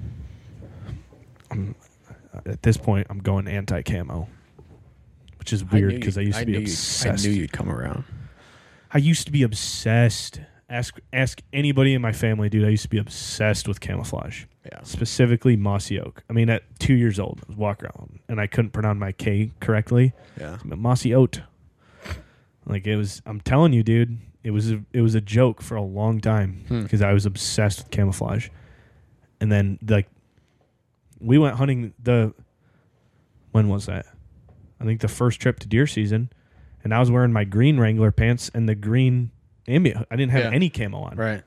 Speaker 1: I'm at this point, I'm going anti camo, which is weird
Speaker 2: knew
Speaker 1: because I,
Speaker 2: you-
Speaker 1: used to be
Speaker 2: knew you'd-
Speaker 1: obsessed.
Speaker 2: I knew you'd come around.
Speaker 1: I used to be obsessed. Ask ask anybody in my family, dude. I used to be obsessed with camouflage,
Speaker 2: Yeah.
Speaker 1: specifically mossy oak. I mean, at two years old, I was walking around and I couldn't pronounce my K correctly.
Speaker 2: Yeah.
Speaker 1: Mossy oat. Like it was. I'm telling you, dude. It was a, it was a joke for a long time
Speaker 2: Hmm.
Speaker 1: because I was obsessed with camouflage, and then like we went hunting the. When was that? I think the first trip to deer season, and I was wearing my green Wrangler pants and the green ambient. I didn't have
Speaker 2: Yeah.
Speaker 1: any camo on.
Speaker 2: Right.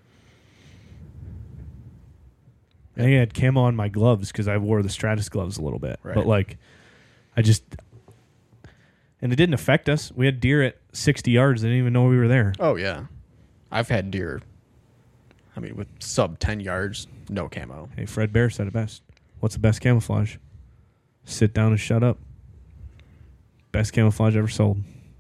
Speaker 1: I think I had camo on my gloves because I wore the Stratus gloves a little bit.
Speaker 2: Right.
Speaker 1: But like, I just, and it didn't affect us. We had deer at sixty yards. They didn't even know we were there.
Speaker 2: Oh yeah. I've had deer. I mean, with sub ten yards, no camo.
Speaker 1: Hey, Fred Bear said it best. What's the best camouflage? Sit down and shut up. Best camouflage ever sold.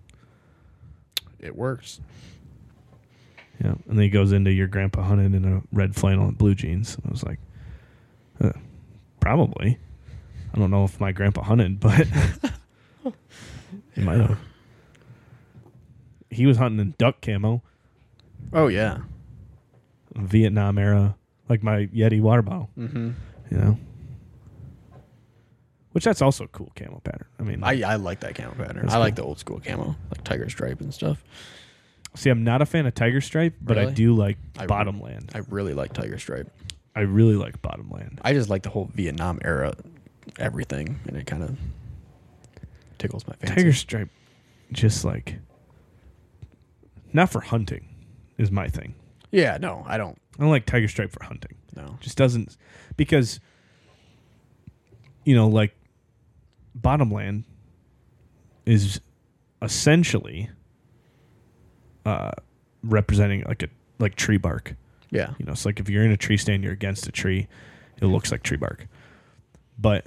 Speaker 2: It works.
Speaker 1: Yeah. And then he goes into your grandpa hunted in a red flannel and blue jeans. I was like, uh, probably. I don't know if my grandpa hunted, but he might have. He was hunting in duck camo,
Speaker 2: Oh yeah.
Speaker 1: Vietnam era, like my Yeti water bottle,
Speaker 2: Mm-hmm.
Speaker 1: you know? Which that's also a cool camo pattern. I mean,
Speaker 2: I I like that camo pattern.
Speaker 1: That's
Speaker 2: I like
Speaker 1: cool.
Speaker 2: the old school camo, like tiger stripe and stuff.
Speaker 1: see, I'm not a fan of Tiger Stripe, but I
Speaker 2: Really?
Speaker 1: do like
Speaker 2: I-
Speaker 1: Bottomland.
Speaker 2: I really like tiger stripe.
Speaker 1: I really like Bottomland.
Speaker 2: I just like the whole Vietnam era, everything, and it kind of tickles my fancy.
Speaker 1: Tiger Stripe, just like, not for hunting, is my thing.
Speaker 2: Yeah, no, I don't.
Speaker 1: I don't like Tiger Stripe for hunting.
Speaker 2: No.
Speaker 1: Just doesn't, because, you know, like, Bottomland is essentially uh, representing like a like tree bark.
Speaker 2: Yeah.
Speaker 1: You know, it's like if you're in a tree stand, you're against a tree, it looks like tree bark. But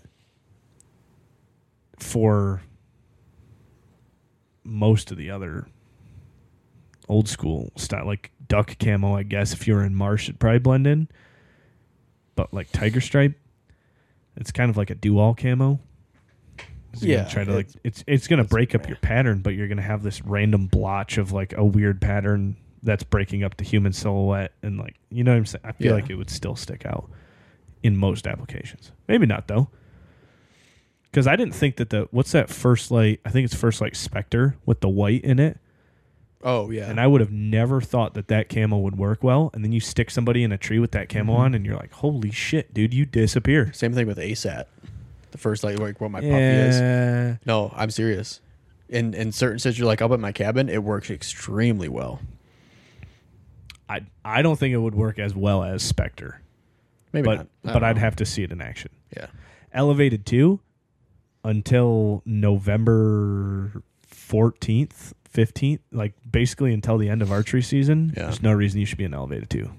Speaker 1: for most of the other old school style, like duck camo, I guess if you're in marsh, it'd probably blend in. But like tiger stripe, it's kind of like a do-all camo. It's
Speaker 2: Yeah,
Speaker 1: gonna try to like
Speaker 2: it's-
Speaker 1: it's it's gonna
Speaker 2: it's-
Speaker 1: break up
Speaker 2: yeah.
Speaker 1: your pattern, but you're gonna have this random blotch of like a weird pattern that's breaking up the human silhouette, and like you know what I'm saying. I feel
Speaker 2: Yeah.
Speaker 1: like it would still stick out in most applications. Maybe not though, because I didn't think that the what's that First Light? I think it's First Light Spectre with the white in it,
Speaker 2: Oh yeah.
Speaker 1: and I would have never thought that that camo would work well. And then you stick somebody in a tree with that camo
Speaker 2: Mhm.
Speaker 1: on, and you're like, holy shit, dude, you disappear.
Speaker 2: Same thing with A S A T. The first like, like what my puppy is.
Speaker 1: Yeah.
Speaker 2: No, I'm serious. In in certain situations, like up at my cabin, it works extremely well.
Speaker 1: I I don't think it would work as well as Spectre,
Speaker 2: Maybe
Speaker 1: but
Speaker 2: not. I
Speaker 1: but
Speaker 2: don't
Speaker 1: I'd
Speaker 2: know.
Speaker 1: have to see it in action.
Speaker 2: Yeah.
Speaker 1: Elevated two until November fourteenth, fifteenth, like basically until the end of archery season.
Speaker 2: Yeah.
Speaker 1: There's no reason you should be an Elevated two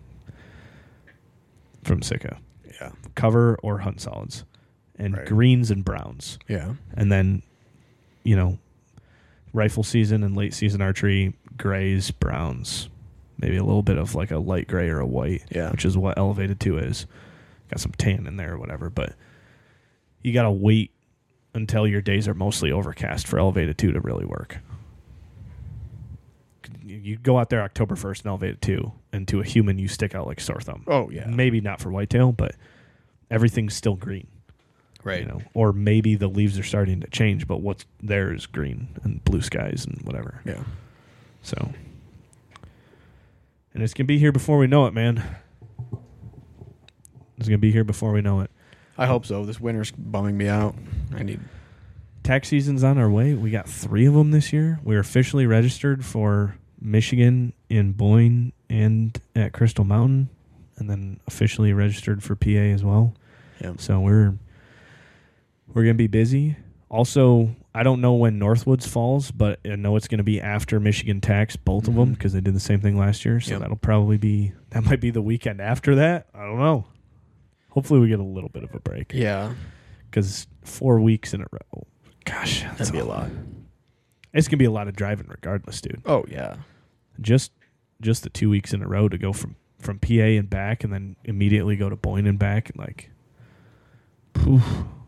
Speaker 1: from Sicko.
Speaker 2: Yeah.
Speaker 1: Cover or hunt solids, and
Speaker 2: Right.
Speaker 1: greens and browns,
Speaker 2: Yeah.
Speaker 1: and then you know rifle season and late season archery, grays, browns, maybe a little bit of like a light gray or a white,
Speaker 2: Yeah.
Speaker 1: which is what Elevated two is. Got some tan in there or whatever, but you got to wait until your days are mostly overcast for Elevated two to really work. You go out there October first in Elevated two, and to a human, you stick out like a sore thumb.
Speaker 2: Oh yeah.
Speaker 1: Maybe not for whitetail, but everything's still green.
Speaker 2: Right.
Speaker 1: You know, or maybe the leaves are starting to change, but what's there is green and blue skies and whatever.
Speaker 2: Yeah.
Speaker 1: So, and it's gonna be here before we know it, man. It's gonna be here before we know it.
Speaker 2: I hope so. This winter's bumming me out. I need.
Speaker 1: Tax season's on our way. We got three of them this year. We're officially registered for Michigan in Boyne and at Crystal Mountain, and then officially registered for P A as well.
Speaker 2: Yeah.
Speaker 1: So we're we're gonna be busy. Also, I don't know when Northwoods falls, but I know it's gonna be after Michigan Tax, both of them,
Speaker 2: Mhm.
Speaker 1: because they did the same thing last year. So
Speaker 2: Yep.
Speaker 1: that'll probably be that might be the weekend after that. I don't know. Hopefully we get a little bit of a break.
Speaker 2: Yeah.
Speaker 1: Because four weeks in a row, gosh, that's
Speaker 2: That'd be a lot.
Speaker 1: It's gonna be a lot of driving, regardless, dude.
Speaker 2: Oh, yeah.
Speaker 1: Just, just the two weeks in a row to go from, from P A and back, and then immediately go to Boyne and back, and like, poof.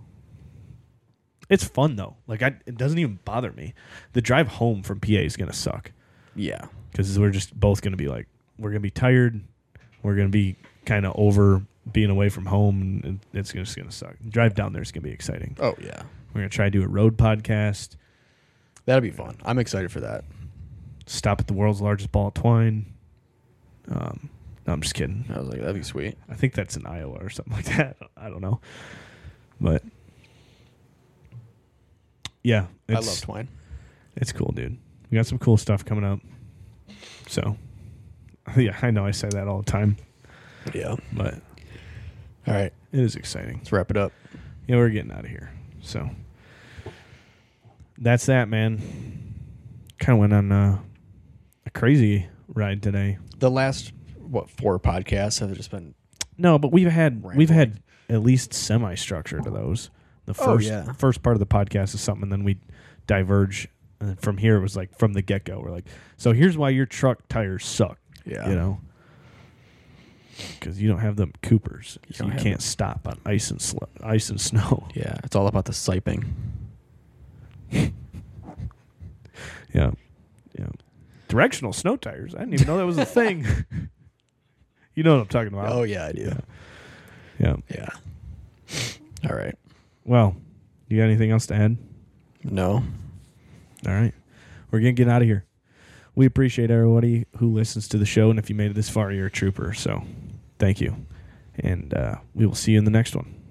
Speaker 1: It's fun though. Like, I, it doesn't even bother me. The drive home from P A is gonna suck
Speaker 2: Yeah.
Speaker 1: because we're just both gonna be like, we're gonna be tired. We're gonna be kind of over being away from home, and it's just gonna suck. Drive down there is gonna be exciting.
Speaker 2: Oh, yeah.
Speaker 1: We're gonna try to do a road podcast.
Speaker 2: That'll be fun. I'm excited for that.
Speaker 1: Stop at the world's largest ball of twine. Um, no, I'm just kidding.
Speaker 2: I was like, that'd be sweet.
Speaker 1: I think that's in Iowa or something like that. I don't know, but yeah,
Speaker 2: I
Speaker 1: it's,
Speaker 2: love twine.
Speaker 1: It's cool, dude. We got some cool stuff coming up. So, yeah, I know I say that all the time,
Speaker 2: Yeah.
Speaker 1: but
Speaker 2: All right.
Speaker 1: it is exciting.
Speaker 2: Let's wrap it up.
Speaker 1: Yeah, we're getting out of here. So that's that, man. Kind of went on uh, a crazy ride today.
Speaker 2: The last, what, four podcasts have just been.
Speaker 1: No, but we've had
Speaker 2: Rambling.
Speaker 1: we've had at least semi-structure to those. The
Speaker 2: Oh,
Speaker 1: first
Speaker 2: yeah.
Speaker 1: first part of the podcast is something, and then we diverge. And from here, it was like from the get go. We're like, so here's why your truck tires suck.
Speaker 2: Yeah.
Speaker 1: You know, because you don't have them Coopers,
Speaker 2: You
Speaker 1: so
Speaker 2: don't
Speaker 1: you
Speaker 2: have
Speaker 1: can't
Speaker 2: them.
Speaker 1: stop on ice and sl- ice and snow.
Speaker 2: Yeah. It's all about the siping.
Speaker 1: Yeah, yeah. Directional snow tires. I didn't even know that was a thing. You know what I'm talking about?
Speaker 2: Oh, yeah, I do.
Speaker 1: Yeah.
Speaker 2: Yeah. All right.
Speaker 1: Well, you got anything else to add?
Speaker 2: No.
Speaker 1: All right. We're going to get out of here. We appreciate everybody who listens to the show, and if you made it this far, you're a trooper. So thank you. And uh, we will see you in the next one.